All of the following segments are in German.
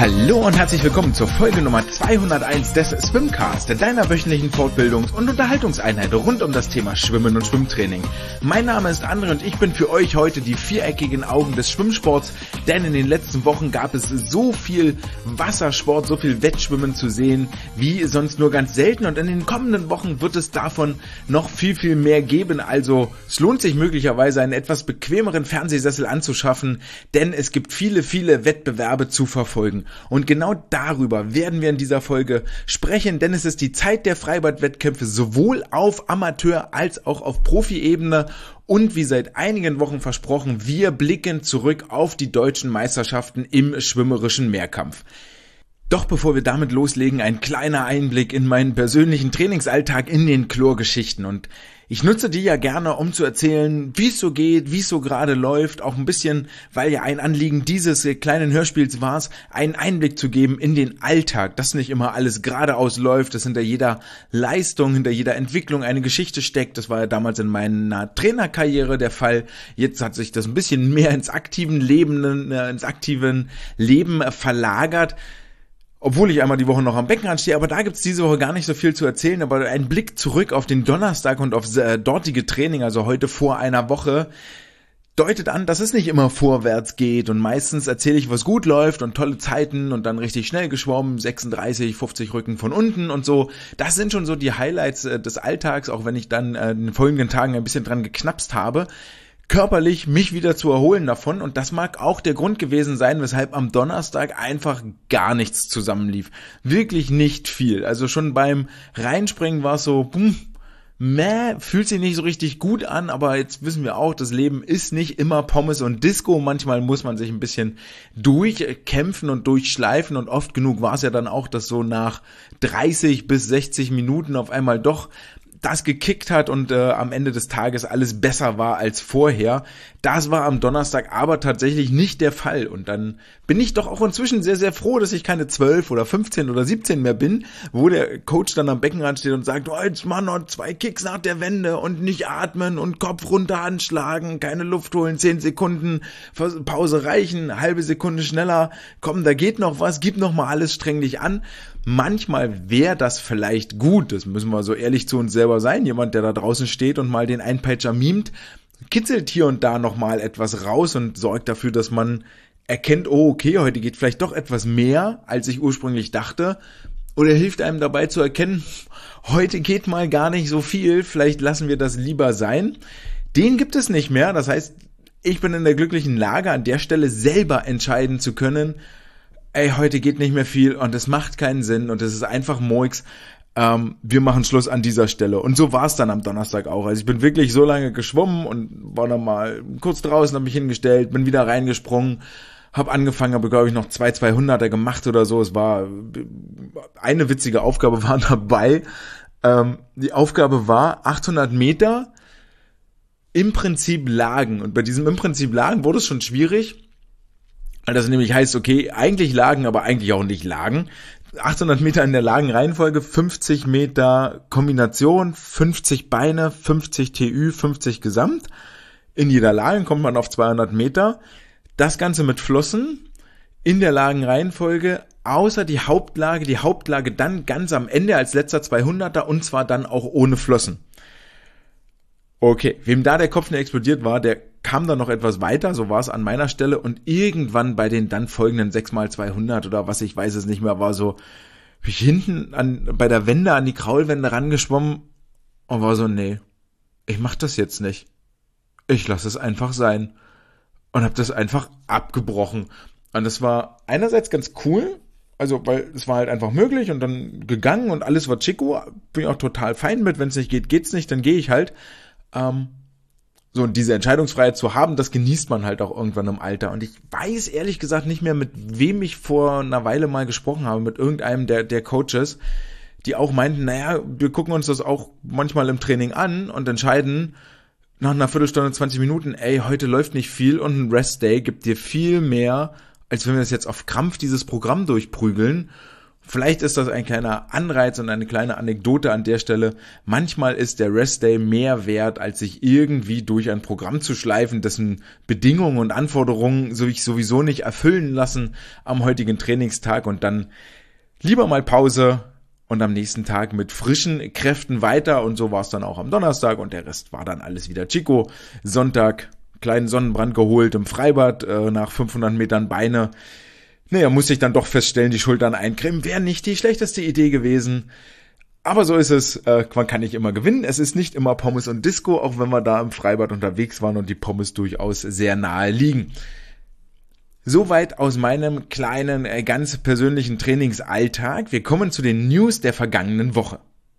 Hallo und herzlich willkommen zur Folge Nummer 201 des Swimcast, deiner wöchentlichen Fortbildungs- und Unterhaltungseinheit rund um das Thema Schwimmen und Schwimmtraining. Mein Name ist André und ich bin für euch heute die viereckigen Augen des Schwimmsports, denn in den letzten Wochen gab es so viel Wassersport, so viel Wettschwimmen zu sehen, wie sonst nur ganz selten, und in den kommenden Wochen wird es davon noch viel mehr geben. Also es lohnt sich möglicherweise einen etwas bequemeren Fernsehsessel anzuschaffen, denn es gibt viele Wettbewerbe zu verfolgen. Und genau darüber werden wir in dieser Folge sprechen, denn es ist die Zeit der Freibad-Wettkämpfe sowohl auf Amateur- als auch auf Profi-Ebene. Und wie seit einigen Wochen versprochen, wir blicken zurück auf die deutschen Meisterschaften im schwimmerischen Mehrkampf. Doch bevor wir damit loslegen, ein kleiner Einblick in meinen persönlichen Trainingsalltag in den Chlorgeschichten. Und ich nutze die ja gerne, um zu erzählen, wie es so geht, wie es so gerade läuft. Auch ein bisschen, weil ja ein Anliegen dieses kleinen Hörspiels war, einen Einblick zu geben in den Alltag, dass nicht immer alles geradeaus läuft, dass hinter jeder Leistung, hinter jeder Entwicklung eine Geschichte steckt. Das war ja damals in meiner Trainerkarriere der Fall. Jetzt hat sich das ein bisschen mehr ins aktive Leben verlagert. Obwohl ich einmal die Woche noch am Beckenrand stehe, aber da gibt's diese Woche gar nicht so viel zu erzählen. Aber ein Blick zurück auf den Donnerstag und aufs dortige Training, also heute vor einer Woche, deutet an, dass es nicht immer vorwärts geht. Und meistens erzähle ich, was gut läuft und tolle Zeiten und dann richtig schnell geschwommen, 36, 50 Rücken von unten und so. Das sind schon so die Highlights des Alltags, auch wenn ich dann in den folgenden Tagen ein bisschen dran geknapst habe, körperlich mich wieder zu erholen davon, und das mag auch der Grund gewesen sein, weshalb am Donnerstag einfach gar nichts zusammenlief. Wirklich nicht viel. Also schon beim Reinspringen war es so, fühlt sich nicht so richtig gut an, aber jetzt wissen wir auch, das Leben ist nicht immer Pommes und Disco. Manchmal muss man sich ein bisschen durchkämpfen und durchschleifen, und oft genug war es ja dann auch, dass so nach 30 bis 60 Minuten auf einmal doch das gekickt hat und am Ende des Tages alles besser war als vorher. Das war am Donnerstag aber tatsächlich nicht der Fall, und dann bin ich doch auch inzwischen sehr froh, dass ich keine 12 oder 15 oder 17 mehr bin, wo der Coach dann am Beckenrand steht und sagt, oh, jetzt mach noch 2 Kicks nach der Wende und nicht atmen und Kopf runter anschlagen, keine Luft holen, 10 Sekunden Pause reichen, halbe Sekunde schneller, komm, da geht noch was, gib noch mal alles, streng dich an. Manchmal wäre das vielleicht gut, das müssen wir so ehrlich zu uns selber sein, jemand, der da draußen steht und mal den Einpeitscher mimt, kitzelt hier und da nochmal etwas raus und sorgt dafür, dass man erkennt, oh okay, heute geht vielleicht doch etwas mehr, als ich ursprünglich dachte, oder hilft einem dabei zu erkennen, heute geht mal gar nicht so viel, vielleicht lassen wir das lieber sein. Den gibt es nicht mehr, das heißt, ich bin in der glücklichen Lage, an der Stelle selber entscheiden zu können, ey, heute geht nicht mehr viel und es macht keinen Sinn und es ist einfach Murks, wir machen Schluss an dieser Stelle. Und so war es dann am Donnerstag auch. Also ich bin wirklich so lange geschwommen und war dann mal kurz draußen, habe mich hingestellt, bin wieder reingesprungen, habe angefangen, habe glaube ich noch 200er gemacht oder so. Es war eine witzige Aufgabe war dabei. Die Aufgabe war 800 Meter im Prinzip Lagen. Und bei diesem im Prinzip Lagen wurde es schon schwierig, weil das nämlich heißt, okay, eigentlich Lagen, aber eigentlich auch nicht Lagen. 800 Meter in der Lagenreihenfolge, 50 Meter Kombination, 50 Beine, 50 TÜ, 50 Gesamt. In jeder Lage kommt man auf 200 Meter. Das Ganze mit Flossen in der Lagenreihenfolge, außer die Hauptlage dann ganz am Ende als letzter 200er, und zwar dann auch ohne Flossen. Okay, wem da der Kopf nicht explodiert war, der kam dann noch etwas weiter, so war es an meiner Stelle, und irgendwann bei den dann folgenden 6x200 oder was, ich weiß es nicht mehr, war so, bin ich hinten bei der Wende an die Kraulwände rangeschwommen und war so, nee, ich mach das jetzt nicht. Ich lasse es einfach sein. Und habe das einfach abgebrochen. Und das war einerseits ganz cool, also weil es war halt einfach möglich und dann gegangen und alles war chico, bin ich auch total fein mit, wenn es nicht geht, geht's nicht, dann gehe ich halt. So, und diese Entscheidungsfreiheit zu haben, das genießt man halt auch irgendwann im Alter. Und ich weiß ehrlich gesagt nicht mehr, mit wem ich vor einer Weile mal gesprochen habe, mit irgendeinem der Coaches, die auch meinten, naja, wir gucken uns das auch manchmal im Training an und entscheiden nach einer Viertelstunde, 20 Minuten, ey, heute läuft nicht viel und ein Rest-Day gibt dir viel mehr, als wenn wir das jetzt auf Krampf dieses Programm durchprügeln. Vielleicht ist das ein kleiner Anreiz und eine kleine Anekdote an der Stelle. Manchmal ist der Restday mehr wert, als sich irgendwie durch ein Programm zu schleifen, dessen Bedingungen und Anforderungen sich sowieso nicht erfüllen lassen am heutigen Trainingstag, und dann lieber mal Pause und am nächsten Tag mit frischen Kräften weiter. Und so war es dann auch am Donnerstag, und der Rest war dann alles wieder Chico. Sonntag kleinen Sonnenbrand geholt im Freibad nach 500 Metern Beine. Naja, musste ich dann doch feststellen, die Schultern eincremen wäre nicht die schlechteste Idee gewesen. Aber so ist es, man kann nicht immer gewinnen. Es ist nicht immer Pommes und Disco, auch wenn wir da im Freibad unterwegs waren und die Pommes durchaus sehr nahe liegen. Soweit aus meinem kleinen, ganz persönlichen Trainingsalltag. Wir kommen zu den News der vergangenen Woche.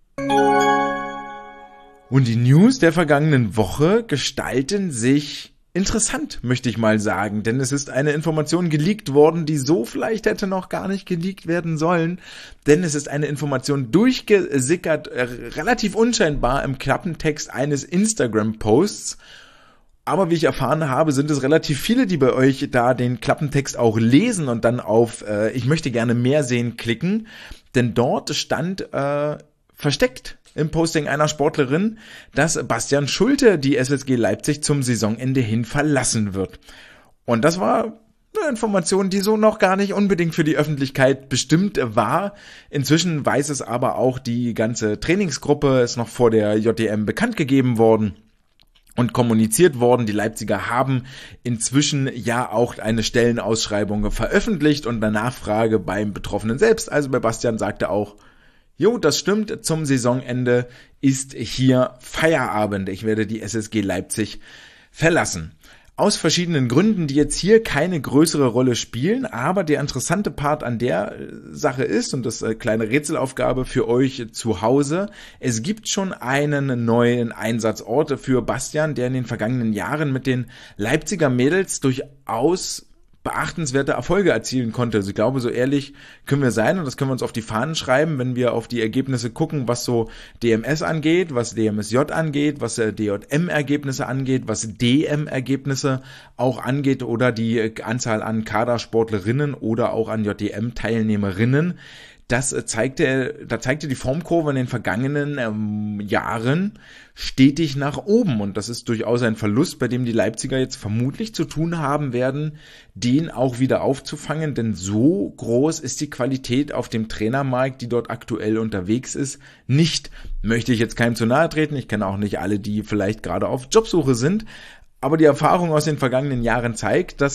Und die News der vergangenen Woche gestalten sich interessant, möchte ich mal sagen, denn es ist eine Information geleakt worden, die so vielleicht hätte noch gar nicht geleakt werden sollen, denn es ist eine Information durchgesickert, relativ unscheinbar im Klappentext eines Instagram-Posts. Aber wie ich erfahren habe, sind es relativ viele, die bei euch da den Klappentext auch lesen und dann auf ich möchte gerne mehr sehen klicken, denn dort stand versteckt im Posting einer Sportlerin, dass Bastian Schulte die SSG Leipzig zum Saisonende hin verlassen wird. Und das war eine Information, die so noch gar nicht unbedingt für die Öffentlichkeit bestimmt war. Inzwischen weiß es aber auch die ganze Trainingsgruppe, ist noch vor der JDM bekannt gegeben worden und kommuniziert worden. Die Leipziger haben inzwischen ja auch eine Stellenausschreibung veröffentlicht, und eine Nachfrage beim Betroffenen selbst, also bei Bastian, sagte auch: Jo, das stimmt, zum Saisonende ist hier Feierabend. Ich werde die SSG Leipzig verlassen. Aus verschiedenen Gründen, die jetzt hier keine größere Rolle spielen, aber der interessante Part an der Sache ist, und das ist eine kleine Rätselaufgabe für euch zu Hause, es gibt schon einen neuen Einsatzort für Bastian, der in den vergangenen Jahren mit den Leipziger Mädels durchaus beachtenswerte Erfolge erzielen konnte. Also ich glaube, so ehrlich können wir sein, und das können wir uns auf die Fahnen schreiben, wenn wir auf die Ergebnisse gucken, was so DMS angeht, was DMSJ angeht, was DJM-Ergebnisse angeht, was DM-Ergebnisse auch angeht oder die Anzahl an Kadersportlerinnen oder auch an JDM-Teilnehmerinnen. Da zeigte die Formkurve in den vergangenen Jahren stetig nach oben, und das ist durchaus ein Verlust, bei dem die Leipziger jetzt vermutlich zu tun haben werden, den auch wieder aufzufangen, denn so groß ist die Qualität auf dem Trainermarkt, die dort aktuell unterwegs ist, nicht. Möchte ich jetzt keinem zu nahe treten, ich kenne auch nicht alle, die vielleicht gerade auf Jobsuche sind, aber die Erfahrung aus den vergangenen Jahren zeigt, dass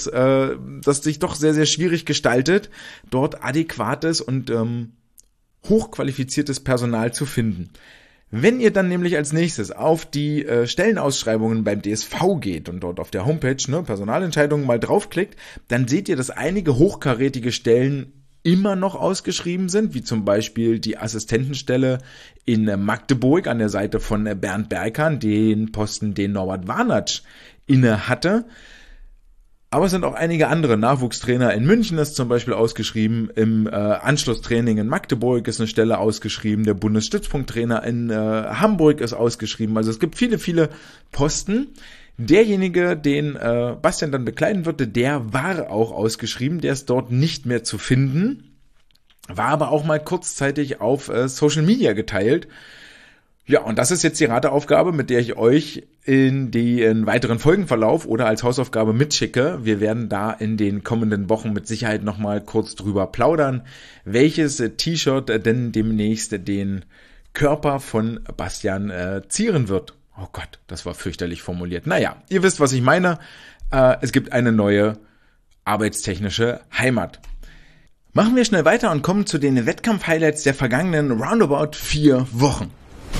sich doch sehr, sehr schwierig gestaltet, dort adäquates und hochqualifiziertes Personal zu finden. Wenn ihr dann nämlich als nächstes auf die Stellenausschreibungen beim DSV geht und dort auf der Homepage Personalentscheidungen mal draufklickt, dann seht ihr, dass einige hochkarätige Stellen immer noch ausgeschrieben sind, wie zum Beispiel die Assistentenstelle in Magdeburg an der Seite von Bernd Berkan, den Posten, den Norbert Warnatsch inne hatte. Aber es sind auch einige andere. Nachwuchstrainer in München ist zum Beispiel ausgeschrieben, im Anschlusstraining in Magdeburg ist eine Stelle ausgeschrieben, der Bundesstützpunkttrainer in Hamburg ist ausgeschrieben. Also es gibt viele, viele Posten. Derjenige, den Bastian dann bekleiden würde, der war auch ausgeschrieben, der ist dort nicht mehr zu finden, war aber auch mal kurzzeitig auf Social Media geteilt. Ja, und das ist jetzt die Rateaufgabe, mit der ich euch in den weiteren Folgenverlauf oder als Hausaufgabe mitschicke. Wir werden da in den kommenden Wochen mit Sicherheit nochmal kurz drüber plaudern, welches T-Shirt denn demnächst den Körper von Bastian zieren wird. Oh Gott, das war fürchterlich formuliert. Naja, ihr wisst, was ich meine. Es gibt eine neue arbeitstechnische Heimat. Machen wir schnell weiter und kommen zu den Wettkampf-Highlights der vergangenen roundabout 4 Wochen.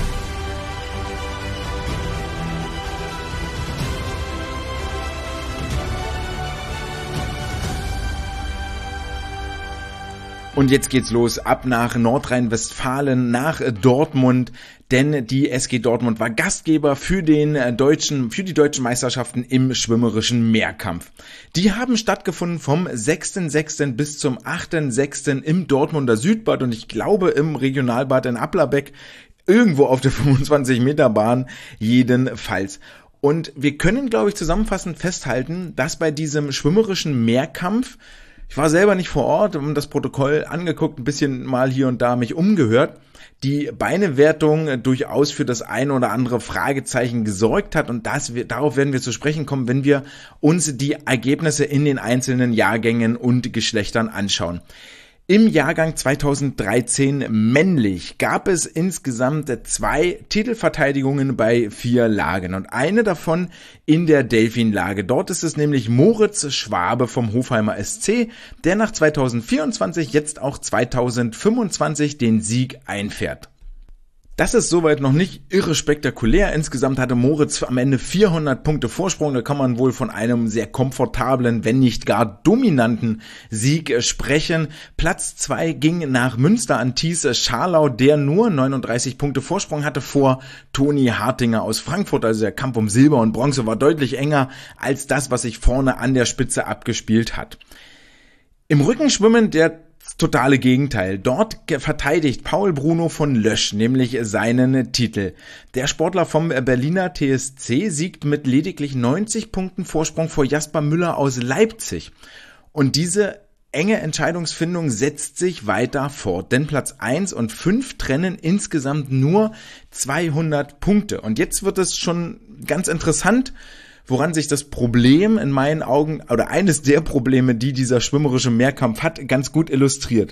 Und jetzt geht's los, ab nach Nordrhein-Westfalen, nach Dortmund, denn die SG Dortmund war Gastgeber für die deutschen Meisterschaften im schwimmerischen Mehrkampf. Die haben stattgefunden vom 6.6. bis zum 8.6. im Dortmunder Südbad und ich glaube im Regionalbad in Applerbeck, irgendwo auf der 25-Meter-Bahn jedenfalls. Und wir können, glaube ich, zusammenfassend festhalten, dass bei diesem schwimmerischen Mehrkampf Ich war selber nicht vor Ort, das Protokoll angeguckt, ein bisschen mal hier und da mich umgehört. Die Beinewertung durchaus für das ein oder andere Fragezeichen gesorgt hat und darauf werden wir zu sprechen kommen, wenn wir uns die Ergebnisse in den einzelnen Jahrgängen und Geschlechtern anschauen. Im Jahrgang 2013 männlich gab es insgesamt 2 Titelverteidigungen bei 4 Lagen und eine davon in der Delfin-Lage. Dort ist es nämlich Moritz Schwabe vom Hofheimer SC, der nach 2024 jetzt auch 2025 den Sieg einfährt. Das ist soweit noch nicht irre spektakulär. Insgesamt hatte Moritz am Ende 400 Punkte Vorsprung. Da kann man wohl von einem sehr komfortablen, wenn nicht gar dominanten Sieg sprechen. Platz 2 ging nach Münster an Thies Scharlau, der nur 39 Punkte Vorsprung hatte vor Toni Hartinger aus Frankfurt. Also der Kampf um Silber und Bronze war deutlich enger als das, was sich vorne an der Spitze abgespielt hat. Im Rückenschwimmen der totale Gegenteil. Dort verteidigt Paul Bruno von Lösch nämlich seinen Titel. Der Sportler vom Berliner TSC siegt mit lediglich 90 Punkten Vorsprung vor Jasper Müller aus Leipzig. Und diese enge Entscheidungsfindung setzt sich weiter fort, denn Platz 1 und 5 trennen insgesamt nur 200 Punkte. Und jetzt wird es schon ganz interessant, woran sich das Problem in meinen Augen, oder eines der Probleme, die dieser schwimmerische Mehrkampf hat, ganz gut illustriert.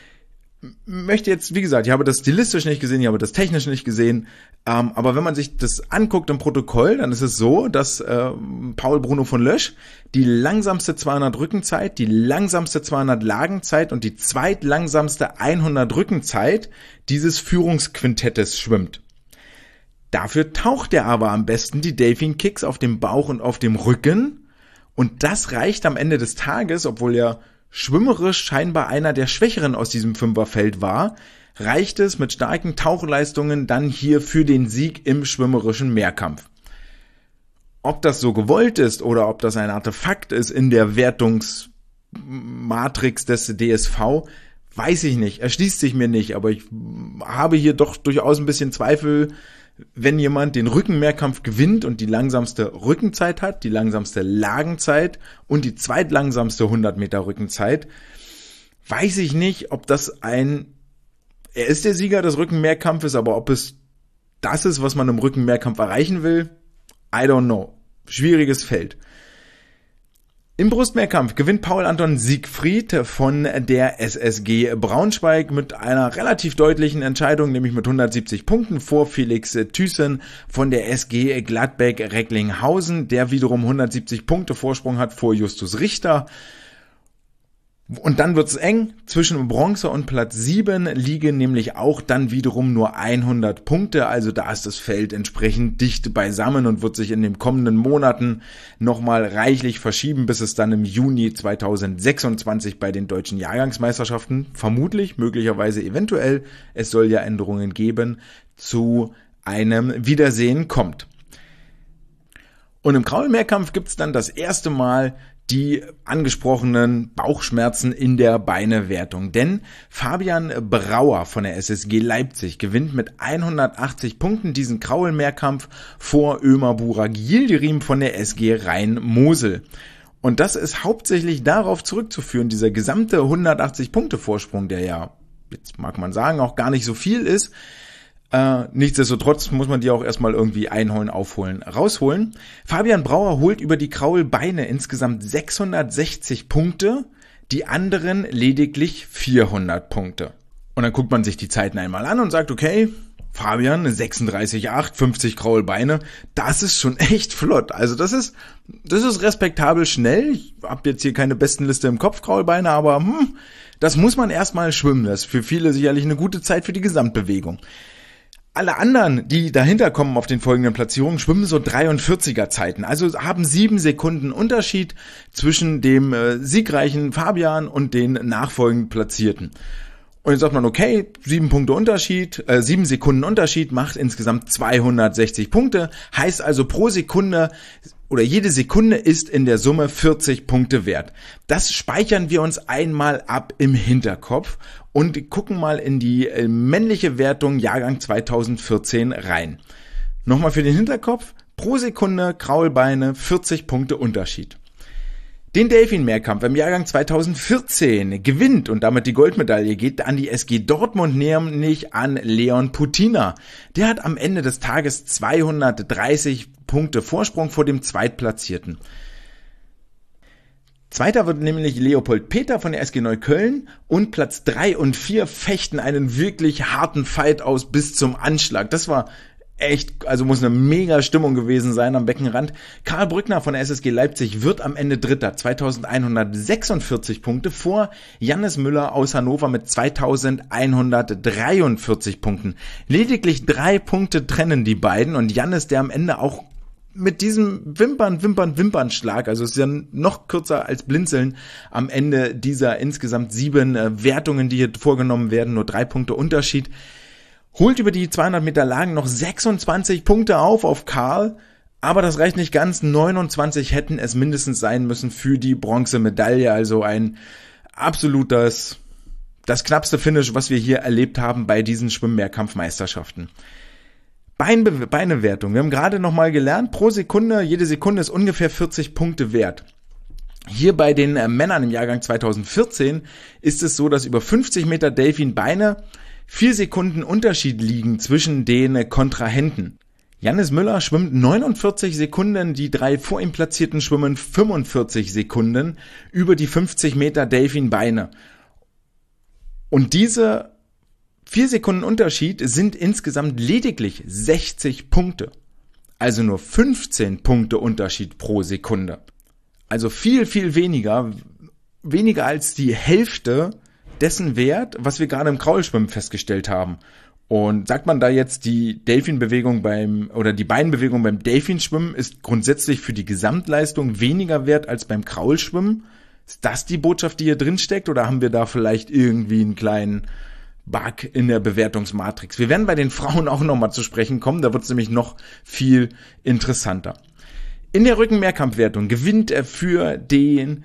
Möchte jetzt, wie gesagt, ich habe das stilistisch nicht gesehen, ich habe das technisch nicht gesehen, aber wenn man sich das anguckt im Protokoll, dann ist es so, dass Paul Bruno von Lösch die langsamste 200 Rückenzeit, die langsamste 200 Lagenzeit und die zweitlangsamste 100 Rückenzeit dieses Führungsquintettes schwimmt. Dafür taucht er aber am besten die Delfin Kicks auf dem Bauch und auf dem Rücken und das reicht am Ende des Tages, obwohl er schwimmerisch scheinbar einer der Schwächeren aus diesem Fünferfeld war, reicht es mit starken Tauchleistungen dann hier für den Sieg im schwimmerischen Mehrkampf. Ob das so gewollt ist oder ob das ein Artefakt ist in der Wertungsmatrix des DSV, weiß ich nicht, erschließt sich mir nicht, aber ich habe hier doch durchaus ein bisschen Zweifel, wenn jemand den Rückenmehrkampf gewinnt und die langsamste Rückenzeit hat, die langsamste Lagenzeit und die zweitlangsamste 100 Meter Rückenzeit, weiß ich nicht, ob das er ist der Sieger des Rückenmehrkampfes, aber ob es das ist, was man im Rückenmehrkampf erreichen will, I don't know. Schwieriges Feld. Im Brustmehrkampf gewinnt Paul Anton Siegfried von der SSG Braunschweig mit einer relativ deutlichen Entscheidung, nämlich mit 170 Punkten vor Felix Thyssen von der SG Gladbeck-Recklinghausen, der wiederum 170 Punkte Vorsprung hat vor Justus Richter. Und dann wird's eng. Zwischen Bronze und Platz 7 liegen nämlich auch dann wiederum nur 100 Punkte. Also da ist das Feld entsprechend dicht beisammen und wird sich in den kommenden Monaten nochmal reichlich verschieben, bis es dann im Juni 2026 bei den deutschen Jahrgangsmeisterschaften vermutlich, möglicherweise eventuell, es soll ja Änderungen geben, zu einem Wiedersehen kommt. Und im Kraulmehrkampf gibt's dann das erste Mal die angesprochenen Bauchschmerzen in der Beinewertung. Denn Fabian Brauer von der SSG Leipzig gewinnt mit 180 Punkten diesen Kraulmehrkampf vor Ömer Burak Yildirim von der SG Rhein-Mosel. Und das ist hauptsächlich darauf zurückzuführen, dieser gesamte 180 Punkte Vorsprung, der ja, jetzt mag man sagen, auch gar nicht so viel ist. Nichtsdestotrotz muss man die auch erstmal irgendwie einholen, aufholen, rausholen. Fabian Brauer holt über die Kraulbeine insgesamt 660 Punkte, die anderen lediglich 400 Punkte. Und dann guckt man sich die Zeiten einmal an und sagt, okay, Fabian 36,8, 50 Kraulbeine, das ist schon echt flott. Also das ist respektabel schnell. Ich habe jetzt hier keine Bestenliste im Kopf, Kraulbeine, aber das muss man erstmal schwimmen. Das ist für viele sicherlich eine gute Zeit für die Gesamtbewegung. Alle anderen, die dahinter kommen auf den folgenden Platzierungen, schwimmen so 43er Zeiten. Also haben 7 Sekunden Unterschied zwischen dem siegreichen Fabian und den nachfolgend Platzierten. Und jetzt sagt man, okay, 7 Sekunden Unterschied macht insgesamt 260 Punkte. Heißt also pro Sekunde oder jede Sekunde ist in der Summe 40 Punkte wert. Das speichern wir uns einmal ab im Hinterkopf und gucken mal in die männliche Wertung Jahrgang 2014 rein. Nochmal für den Hinterkopf, pro Sekunde Kraulbeine 40 Punkte Unterschied. Den Delfin-Mehrkampf im Jahrgang 2014 gewinnt und damit die Goldmedaille geht an die SG Dortmund, nämlich an Leon Putina. Der hat am Ende des Tages 230 Punkte Vorsprung vor dem Zweitplatzierten. Zweiter wird nämlich Leopold Peter von der SG Neukölln und Platz 3 und 4 fechten einen wirklich harten Fight aus bis zum Anschlag. Das war echt, also muss eine mega Stimmung gewesen sein am Beckenrand. Karl Brückner von der SSG Leipzig wird am Ende Dritter, 2146 Punkte vor Jannis Müller aus Hannover mit 2143 Punkten. Lediglich 3 Punkte trennen die beiden und Jannis, der am Ende auch mit diesem Wimpernschlag, also es ist ja noch kürzer als Blinzeln, am Ende dieser insgesamt 7 Wertungen, die hier vorgenommen werden, nur 3 Punkte Unterschied, holt über die 200 Meter Lagen noch 26 Punkte auf Karl, aber das reicht nicht ganz. 29 hätten es mindestens sein müssen für die Bronzemedaille, also ein das knappste Finish, was wir hier erlebt haben bei diesen Schwimmmehrkampfmeisterschaften. Beinewertung, wir haben gerade nochmal gelernt, pro Sekunde, jede Sekunde ist ungefähr 40 Punkte wert. Hier bei den Männern im Jahrgang 2014 ist es so, dass über 50 Meter Delfin-Beine 4 Sekunden Unterschied liegen zwischen den Kontrahenten. Jannis Müller schwimmt 49 Sekunden, die 3 vor ihm Platzierten schwimmen 45 Sekunden über die 50 Meter Delfin-Beine. Und diese 4 Sekunden Unterschied sind insgesamt lediglich 60 Punkte. Also nur 15 Punkte Unterschied pro Sekunde. Also viel, viel weniger als die Hälfte dessen Wert, was wir gerade im Kraulschwimmen festgestellt haben. Und sagt man da jetzt, die Delfinbewegung die Beinbewegung beim Delfinschwimmen ist grundsätzlich für die Gesamtleistung weniger wert als beim Kraulschwimmen? Ist das die Botschaft, die hier drin steckt, oder haben wir da vielleicht irgendwie einen kleinen Bug in der Bewertungsmatrix? Wir werden bei den Frauen auch nochmal zu sprechen kommen, da wird es nämlich noch viel interessanter. In der Rückenmehrkampfwertung gewinnt er für die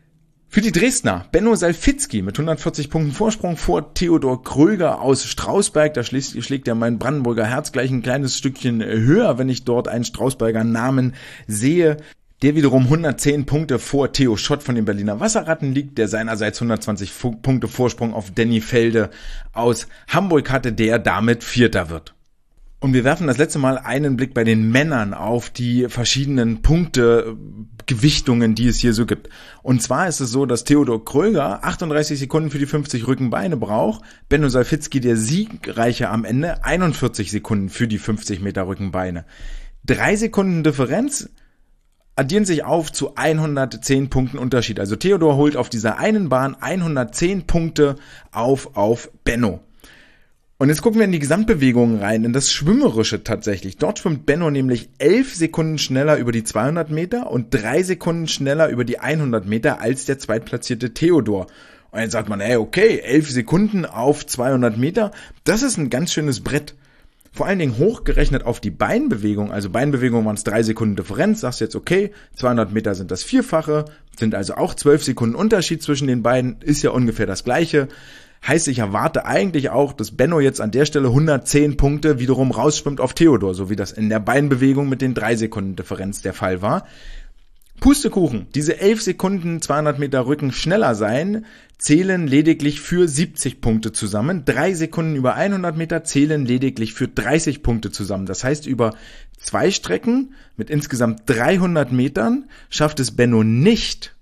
Dresdner Benno Salfitzky mit 140 Punkten Vorsprung vor Theodor Kröger aus Strausberg. Da schlägt ja mein Brandenburger Herz gleich ein kleines Stückchen höher, wenn ich dort einen Strausberger Namen sehe. Der wiederum 110 Punkte vor Theo Schott von den Berliner Wasserratten liegt, der seinerseits 120 Punkte Vorsprung auf Danny Felde aus Hamburg hatte, der damit Vierter wird. Und wir werfen das letzte Mal einen Blick bei den Männern auf die verschiedenen Punktegewichtungen, die es hier so gibt. Und zwar ist es so, dass Theodor Kröger 38 Sekunden für die 50 Rückenbeine braucht, Benno Salfitzky, der Siegreiche am Ende, 41 Sekunden für die 50 Meter Rückenbeine. 3 Sekunden Differenz addieren sich auf zu 110 Punkten Unterschied. Also Theodor holt auf dieser einen Bahn 110 Punkte auf Benno. Und jetzt gucken wir in die Gesamtbewegungen rein, in das Schwimmerische tatsächlich. Dort schwimmt Benno nämlich 11 Sekunden schneller über die 200 Meter und 3 Sekunden schneller über die 100 Meter als der zweitplatzierte Theodor. Und jetzt sagt man, okay, 11 Sekunden auf 200 Meter, das ist ein ganz schönes Brett. Vor allen Dingen hochgerechnet auf die Beinbewegung, also Beinbewegung waren es 3 Sekunden Differenz, sagst jetzt okay, 200 Meter sind das Vierfache, sind also auch 12 Sekunden Unterschied zwischen den beiden, ist ja ungefähr das Gleiche. Heißt, ich erwarte eigentlich auch, dass Benno jetzt an der Stelle 110 Punkte wiederum rausschwimmt auf Theodor, so wie das in der Beinbewegung mit den 3 Sekunden Differenz der Fall war. Pustekuchen, diese 11 Sekunden 200 Meter Rücken schneller sein, zählen lediglich für 70 Punkte zusammen. 3 Sekunden über 100 Meter zählen lediglich für 30 Punkte zusammen. Das heißt, über 2 Strecken mit insgesamt 300 Metern schafft es Benno nicht,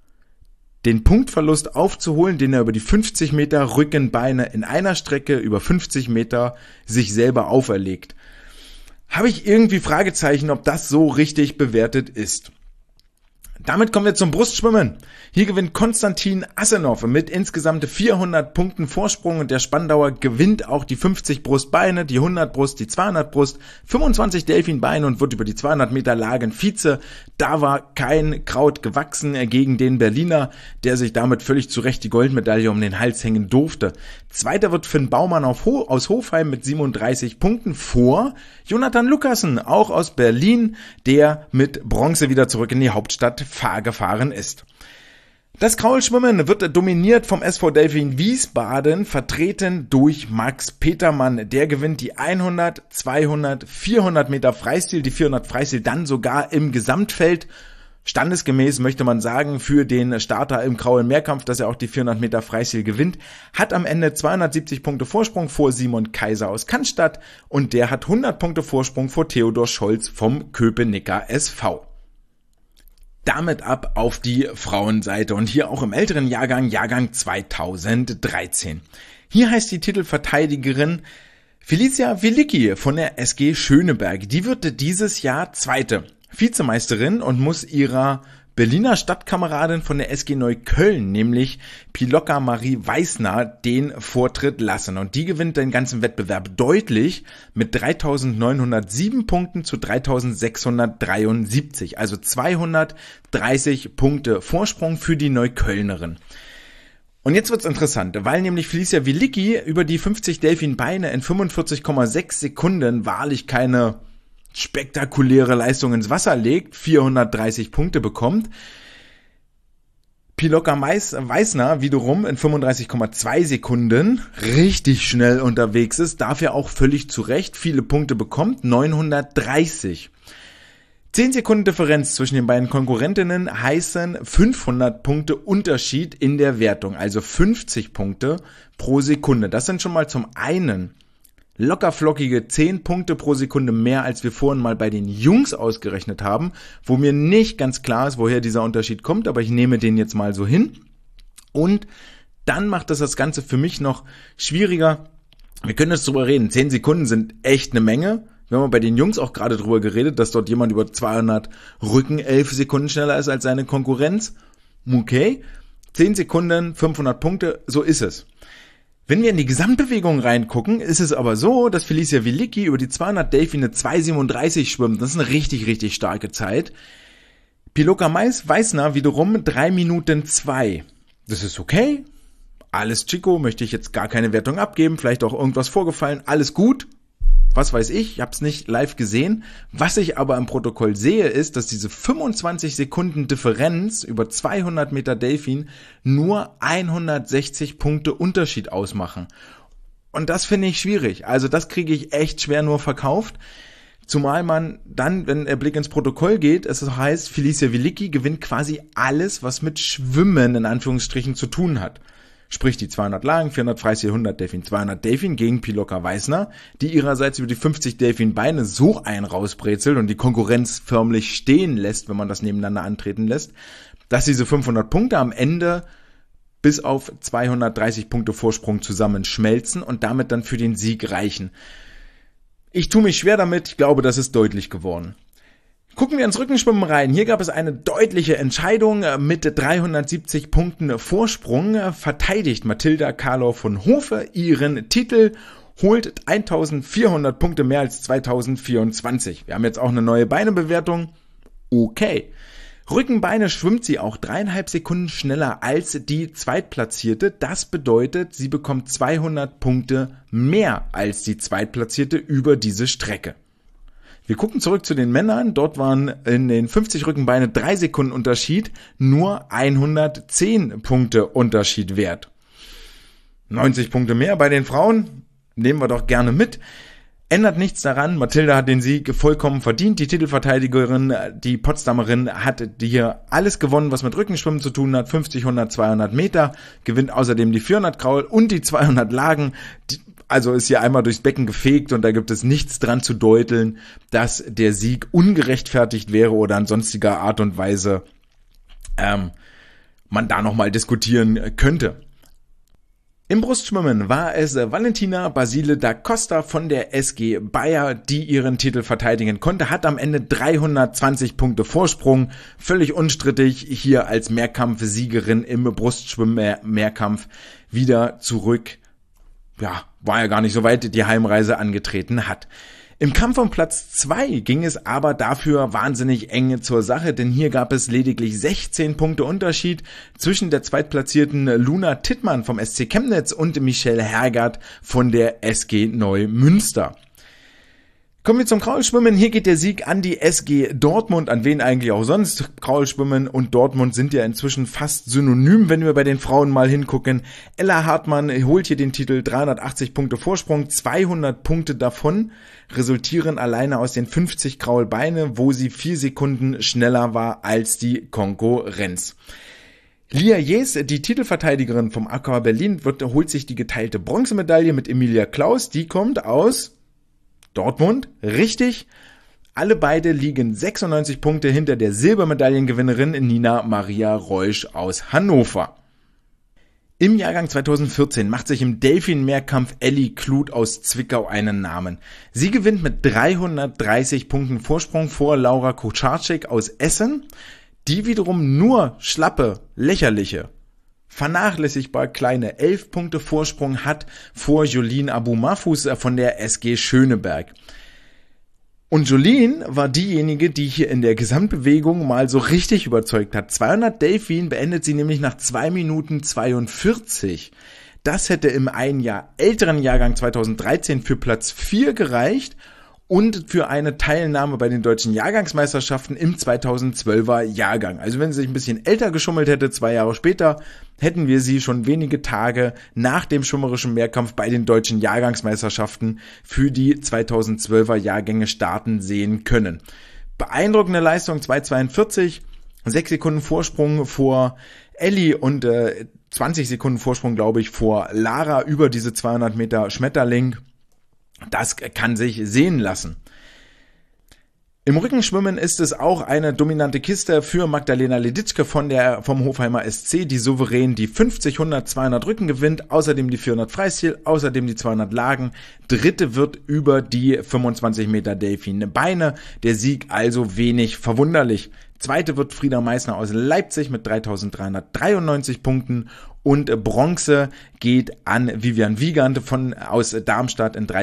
den Punktverlust aufzuholen, den er über die 50 Meter Rückenbeine in einer Strecke über 50 Meter sich selber auferlegt. Habe ich irgendwie Fragezeichen, ob das so richtig bewertet ist. Damit kommen wir zum Brustschwimmen. Hier gewinnt Konstantin Assenov mit insgesamt 400 Punkten Vorsprung und der Spandauer gewinnt auch die 50 Brustbeine, die 100 Brust, die 200 Brust, 25 Delfinbeine und wird über die 200 Meter Lagen Vize. Da war kein Kraut gewachsen gegen den Berliner, der sich damit völlig zu Recht die Goldmedaille um den Hals hängen durfte. Zweiter wird Finn Baumann aus Hofheim mit 37 Punkten vor Jonathan Lukassen, auch aus Berlin, der mit Bronze wieder zurück in die Hauptstadt gefahren ist. Das Kraulschwimmen wird dominiert vom SV Delfin Wiesbaden, vertreten durch Max Petermann. Der gewinnt die 100, 200, 400 Meter Freistil, die 400 Freistil dann sogar im Gesamtfeld. standesgemäß möchte man sagen, für den Starter im Grauen Mehrkampf, dass er auch die 400 Meter Freistil gewinnt, hat am Ende 270 Punkte Vorsprung vor Simon Kaiser aus Cannstatt und der hat 100 Punkte Vorsprung vor Theodor Scholz vom Köpenicker SV. Damit ab auf die Frauenseite und hier auch im älteren Jahrgang 2013. Hier heißt die Titelverteidigerin Felicia Wilicki von der SG Schöneberg. Die wird dieses Jahr Zweite Vizemeisterin und muss ihrer Berliner Stadtkameradin von der SG Neukölln, nämlich Piloka Marie Weißner, den Vortritt lassen. Und die gewinnt den ganzen Wettbewerb deutlich mit 3.907 Punkten zu 3.673, also 230 Punkte Vorsprung für die Neuköllnerin. Und jetzt wird's interessant, weil nämlich Felicia Wilicki über die 50 Delfin-Beine in 45,6 Sekunden wahrlich keine spektakuläre Leistung ins Wasser legt, 430 Punkte bekommt. Piloka Weißner wiederum in 35,2 Sekunden richtig schnell unterwegs ist, dafür auch völlig zu Recht viele Punkte bekommt, 930. 10 Sekunden Differenz zwischen den beiden Konkurrentinnen heißen 500 Punkte Unterschied in der Wertung, also 50 Punkte pro Sekunde. Das sind schon mal zum einen lockerflockige 10 Punkte pro Sekunde mehr, als wir vorhin mal bei den Jungs ausgerechnet haben, wo mir nicht ganz klar ist, woher dieser Unterschied kommt, aber ich nehme den jetzt mal so hin. Und dann macht das Ganze für mich noch schwieriger. Wir können jetzt drüber reden, 10 Sekunden sind echt eine Menge. Wir haben bei den Jungs auch gerade drüber geredet, dass dort jemand über 200 Rücken 11 Sekunden schneller ist als seine Konkurrenz. Okay, 10 Sekunden, 500 Punkte, so ist es. Wenn wir in die Gesamtbewegung reingucken, ist es aber so, dass Felicia Wilicki über die 200 Delfine 2,37 schwimmt. Das ist eine richtig, richtig starke Zeit. Piloka Weißner wiederum 3 Minuten 2. Das ist okay. Alles Chico, möchte ich jetzt gar keine Wertung abgeben. Vielleicht auch irgendwas vorgefallen. Alles gut. Was weiß ich habe es nicht live gesehen. Was ich aber im Protokoll sehe, ist, dass diese 25 Sekunden Differenz über 200 Meter Delfin nur 160 Punkte Unterschied ausmachen. Und das finde ich schwierig. Also das kriege ich echt schwer nur verkauft. Zumal man dann, wenn der Blick ins Protokoll geht, es heißt, Felicia Wilicki gewinnt quasi alles, was mit Schwimmen in Anführungsstrichen zu tun hat. Sprich die 200 Lagen, 400 Freistil, 100 Delfin, 200 Delfin gegen Piloka Weißner, die ihrerseits über die 50 Delfin-Beine so einen rausbrezelt und die Konkurrenz förmlich stehen lässt, wenn man das nebeneinander antreten lässt, dass diese 500 Punkte am Ende bis auf 230 Punkte Vorsprung zusammenschmelzen und damit dann für den Sieg reichen. Ich tue mich schwer damit, ich glaube, das ist deutlich geworden. Gucken wir ins Rückenschwimmen rein. Hier gab es eine deutliche Entscheidung mit 370 Punkten Vorsprung. Verteidigt Mathilda Karlau von Hofe ihren Titel, holt 1400 Punkte mehr als 2024. Wir haben jetzt auch eine neue Beinebewertung. Okay. Rückenbeine schwimmt sie auch 3,5 Sekunden schneller als die Zweitplatzierte. Das bedeutet, sie bekommt 200 Punkte mehr als die Zweitplatzierte über diese Strecke. Wir gucken zurück zu den Männern. Dort waren in den 50 Rückenbeine 3 Sekunden Unterschied nur 110 Punkte Unterschied wert. 90 Punkte mehr bei den Frauen. Nehmen wir doch gerne mit. Ändert nichts daran. Mathilda hat den Sieg vollkommen verdient. Die Titelverteidigerin, die Potsdamerin, hat hier alles gewonnen, was mit Rückenschwimmen zu tun hat. 50, 100, 200 Meter. Gewinnt außerdem die 400 Kraul und die 200 Lagen. Also ist hier einmal durchs Becken gefegt und da gibt es nichts dran zu deuteln, dass der Sieg ungerechtfertigt wäre oder in sonstiger Art und Weise man da nochmal diskutieren könnte. Im Brustschwimmen war es Valentina Basile da Costa von der SG Bayer, die ihren Titel verteidigen konnte, hat am Ende 320 Punkte Vorsprung, völlig unstrittig hier als Mehrkampfsiegerin im Brustschwimm-Mehrkampf wieder zurück. Ja, war ja gar nicht so weit die Heimreise angetreten hat. Im Kampf um Platz 2 ging es aber dafür wahnsinnig eng zur Sache, denn hier gab es lediglich 16 Punkte Unterschied zwischen der zweitplatzierten Luna Tittmann vom SC Chemnitz und Michelle Hergert von der SG Neumünster. Kommen wir zum Kraulschwimmen. Hier geht der Sieg an die SG Dortmund, an wen eigentlich auch sonst. Kraulschwimmen und Dortmund sind ja inzwischen fast synonym, wenn wir bei den Frauen mal hingucken. Ella Hartmann holt hier den Titel, 380 Punkte Vorsprung, 200 Punkte davon resultieren alleine aus den 50 Kraulbeine, wo sie 4 Sekunden schneller war als die Konkurrenz. Lia Jees, die Titelverteidigerin vom AKH Berlin, holt sich die geteilte Bronzemedaille mit Emilia Klaus, die kommt aus Dortmund, richtig. Alle beide liegen 96 Punkte hinter der Silbermedaillengewinnerin Nina Maria Reusch aus Hannover. Im Jahrgang 2014 macht sich im Delfin-Mehrkampf Elli Kluth aus Zwickau einen Namen. Sie gewinnt mit 330 Punkten Vorsprung vor Laura Kucharczyk aus Essen, die wiederum nur schlappe, lächerliche, vernachlässigbar kleine 11 Punkte Vorsprung hat vor Jolien Abu-Mahfouz von der SG Schöneberg. Und Jolien war diejenige, die hier in der Gesamtbewegung mal so richtig überzeugt hat. 200 Delfin beendet sie nämlich nach 2 Minuten 42. Das hätte im ein Jahr älteren Jahrgang 2013 für Platz 4 gereicht und für eine Teilnahme bei den deutschen Jahrgangsmeisterschaften im 2012er Jahrgang. Also wenn sie sich ein bisschen älter geschummelt hätte, 2 Jahre später, hätten wir sie schon wenige Tage nach dem schwimmerischen Mehrkampf bei den deutschen Jahrgangsmeisterschaften für die 2012er Jahrgänge starten sehen können. Beeindruckende Leistung, 2,42, 6 Sekunden Vorsprung vor Elli und 20 Sekunden Vorsprung, glaube ich, vor Lara über diese 200 Meter Schmetterling. Das kann sich sehen lassen. Im Rückenschwimmen ist es auch eine dominante Kiste für Magdalena Leditschke vom Hofheimer SC, die souverän die 50, 100, 200 Rücken gewinnt, außerdem die 400 Freistil, außerdem die 200 Lagen. Dritte wird über die 25 Meter Delfin Beine, der Sieg also wenig verwunderlich. Zweite wird Frieda Meissner aus Leipzig mit 3.393 Punkten und Bronze geht an Vivian Wiegand aus Darmstadt mit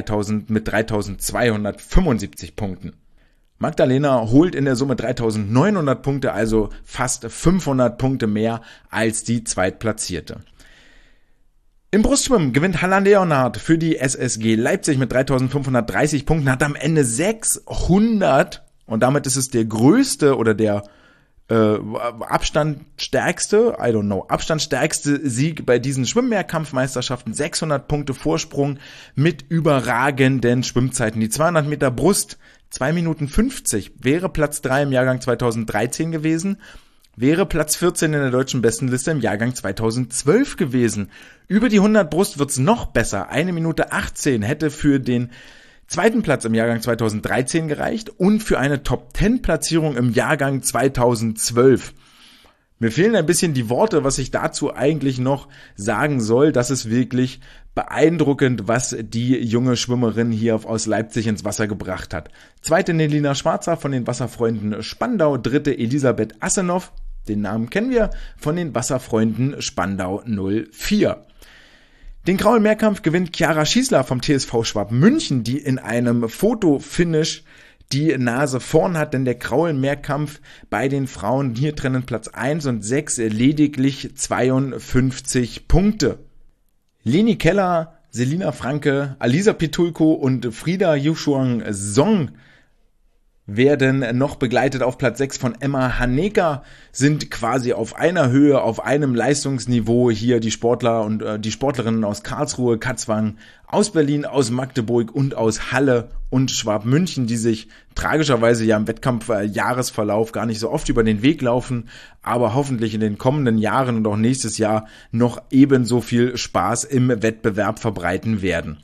3.275 Punkten. Magdalena holt in der Summe 3.900 Punkte, also fast 500 Punkte mehr als die Zweitplatzierte. Im Brustschwimmen gewinnt Hannah Leonhardt für die SSG Leipzig mit 3.530 Punkten, hat am Ende 600 und damit ist es der größte oder der abstandstärkste Sieg bei diesen Schwimmmehrkampfmeisterschaften, 600 Punkte Vorsprung mit überragenden Schwimmzeiten. Die 200 Meter Brust, 2 Minuten 50, wäre Platz 3 im Jahrgang 2013 gewesen, wäre Platz 14 in der deutschen Bestenliste im Jahrgang 2012 gewesen. Über die 100 Brust wird's noch besser, 1 Minute 18 hätte für den zweiten Platz im Jahrgang 2013 gereicht und für eine Top-10-Platzierung im Jahrgang 2012. Mir fehlen ein bisschen die Worte, was ich dazu eigentlich noch sagen soll. Das ist wirklich beeindruckend, was die junge Schwimmerin hier aus Leipzig ins Wasser gebracht hat. Zweite Nelina Schwarzer von den Wasserfreunden Spandau, dritte Elisabeth Assenow, den Namen kennen wir, von den Wasserfreunden Spandau 04. Den Kraul-Mehrkampf gewinnt Chiara Schießler vom TSV Schwab München, die in einem Fotofinish die Nase vorn hat, denn der Kraul-Mehrkampf bei den Frauen, hier trennen Platz 1 und 6 lediglich 52 Punkte. Leni Keller, Selina Franke, Alisa Pitulko und Frida Yushuang Song werden noch begleitet auf Platz 6 von Emma Haneka, sind quasi auf einer Höhe, auf einem Leistungsniveau hier die Sportler und die Sportlerinnen aus Karlsruhe, Katzwang, aus Berlin, aus Magdeburg und aus Halle und Schwab München, die sich tragischerweise ja im Wettkampf-Jahresverlauf gar nicht so oft über den Weg laufen, aber hoffentlich in den kommenden Jahren und auch nächstes Jahr noch ebenso viel Spaß im Wettbewerb verbreiten werden.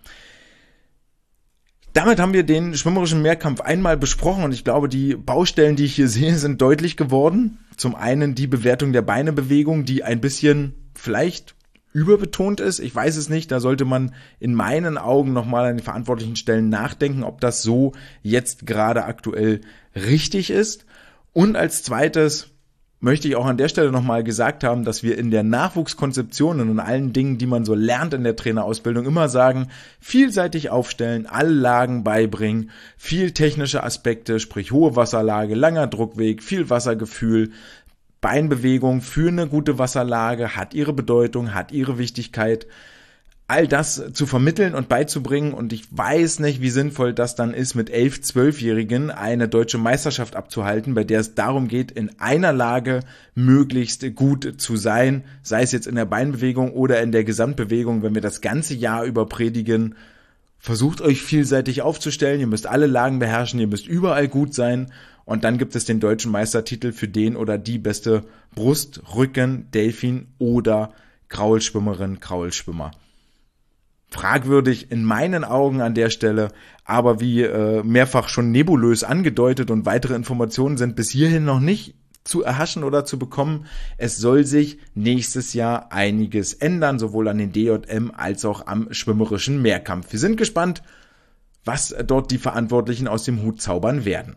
Damit haben wir den schwimmerischen Mehrkampf einmal besprochen und ich glaube, die Baustellen, die ich hier sehe, sind deutlich geworden. Zum einen die Bewertung der Beinebewegung, die ein bisschen vielleicht überbetont ist. Ich weiß es nicht, da sollte man in meinen Augen nochmal an den verantwortlichen Stellen nachdenken, ob das so jetzt gerade aktuell richtig ist. Und als zweites möchte ich auch an der Stelle nochmal gesagt haben, dass wir in der Nachwuchskonzeption und in allen Dingen, die man so lernt in der Trainerausbildung, immer sagen, vielseitig aufstellen, alle Lagen beibringen, viel technische Aspekte, sprich hohe Wasserlage, langer Druckweg, viel Wassergefühl, Beinbewegung für eine gute Wasserlage hat ihre Bedeutung, hat ihre Wichtigkeit. all das zu vermitteln und beizubringen. Und ich weiß nicht, wie sinnvoll das dann ist, mit 11-, 12-Jährigen eine deutsche Meisterschaft abzuhalten, bei der es darum geht, in einer Lage möglichst gut zu sein, sei es jetzt in der Beinbewegung oder in der Gesamtbewegung, wenn wir das ganze Jahr über predigen. Versucht euch vielseitig aufzustellen, ihr müsst alle Lagen beherrschen, ihr müsst überall gut sein und dann gibt es den deutschen Meistertitel für den oder die beste Brust-, Rücken-, Delfin- oder Kraulschwimmerin, Kraulschwimmer. Fragwürdig in meinen Augen an der Stelle, aber wie mehrfach schon nebulös angedeutet und weitere Informationen sind bis hierhin noch nicht zu erhaschen oder zu bekommen. Es soll sich nächstes Jahr einiges ändern, sowohl an den DJM als auch am schwimmerischen Mehrkampf. Wir sind gespannt, was dort die Verantwortlichen aus dem Hut zaubern werden.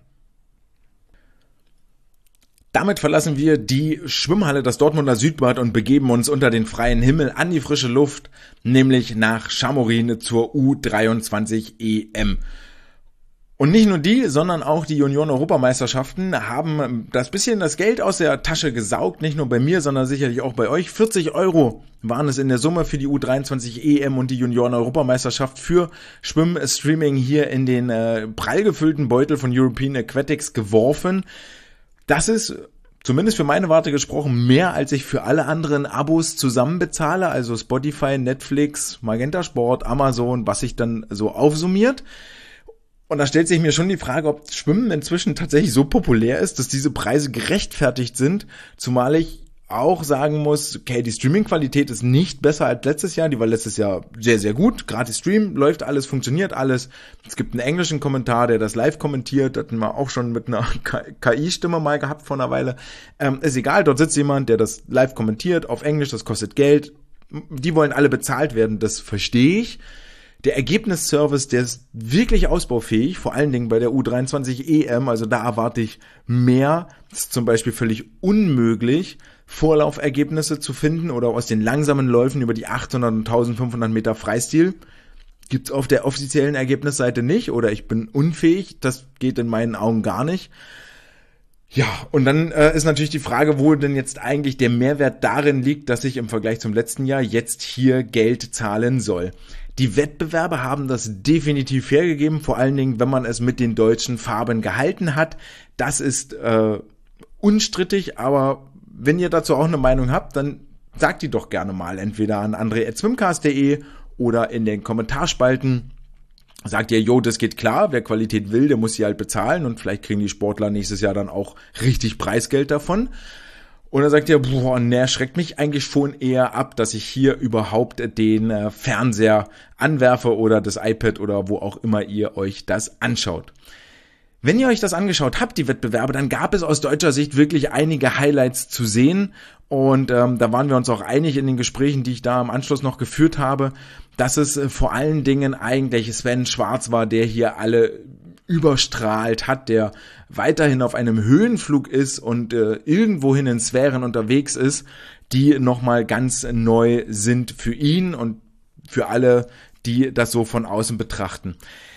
Damit verlassen wir die Schwimmhalle, das Dortmunder Südbad und begeben uns unter den freien Himmel an die frische Luft, nämlich nach Chamorin zur U23 EM. Und nicht nur die, sondern auch die Junioren-Europameisterschaften haben das Geld aus der Tasche gesaugt, nicht nur bei mir, sondern sicherlich auch bei euch. 40 € waren es in der Summe für die U23 EM und die Junioren-Europameisterschaft für Schwimmstreaming hier in den prall gefüllten Beutel von European Aquatics geworfen. Das ist, zumindest für meine Warte gesprochen, mehr als ich für alle anderen Abos zusammen bezahle, also Spotify, Netflix, Magenta Sport, Amazon, was sich dann so aufsummiert. Und da stellt sich mir schon die Frage, ob Schwimmen inzwischen tatsächlich so populär ist, dass diese Preise gerechtfertigt sind, zumal ich auch sagen muss, okay, die Streaming-Qualität ist nicht besser als letztes Jahr, die war letztes Jahr sehr, sehr gut, gratis Stream, läuft alles, funktioniert alles, es gibt einen englischen Kommentar, der das live kommentiert, hatten wir auch schon mit einer KI-Stimme mal gehabt vor einer Weile, ist egal, dort sitzt jemand, der das live kommentiert, auf Englisch, das kostet Geld, die wollen alle bezahlt werden, das verstehe ich. Der Ergebnisservice, der ist wirklich ausbaufähig, vor allen Dingen bei der U23 EM, also da erwarte ich mehr. Es ist zum Beispiel völlig unmöglich, Vorlaufergebnisse zu finden oder aus den langsamen Läufen über die 800 und 1500 Meter Freistil. Gibt's auf der offiziellen Ergebnisseite nicht oder ich bin unfähig, das geht in meinen Augen gar nicht. Ja, und dann ist natürlich die Frage, wo denn jetzt eigentlich der Mehrwert darin liegt, dass ich im Vergleich zum letzten Jahr jetzt hier Geld zahlen soll. Die Wettbewerbe haben das definitiv hergegeben, vor allen Dingen, wenn man es mit den deutschen Farben gehalten hat. Das ist unstrittig, aber wenn ihr dazu auch eine Meinung habt, dann sagt die doch gerne mal, entweder an andre@swimcast.de oder in den Kommentarspalten. Sagt ihr, jo, das geht klar, wer Qualität will, der muss sie halt bezahlen und vielleicht kriegen die Sportler nächstes Jahr dann auch richtig Preisgeld davon. Oder sagt ihr, boah, ne, schreckt mich eigentlich schon eher ab, dass ich hier überhaupt den Fernseher anwerfe oder das iPad oder wo auch immer ihr euch das anschaut. Wenn ihr euch das angeschaut habt, die Wettbewerbe, dann gab es aus deutscher Sicht wirklich einige Highlights zu sehen und da waren wir uns auch einig in den Gesprächen, die ich da im Anschluss noch geführt habe, dass es vor allen Dingen eigentlich Sven Schwarz war, der hier alle überstrahlt hat, der weiterhin auf einem Höhenflug ist und irgendwohin in Sphären unterwegs ist, die nochmal ganz neu sind für ihn und für alle, die das so von außen betrachten.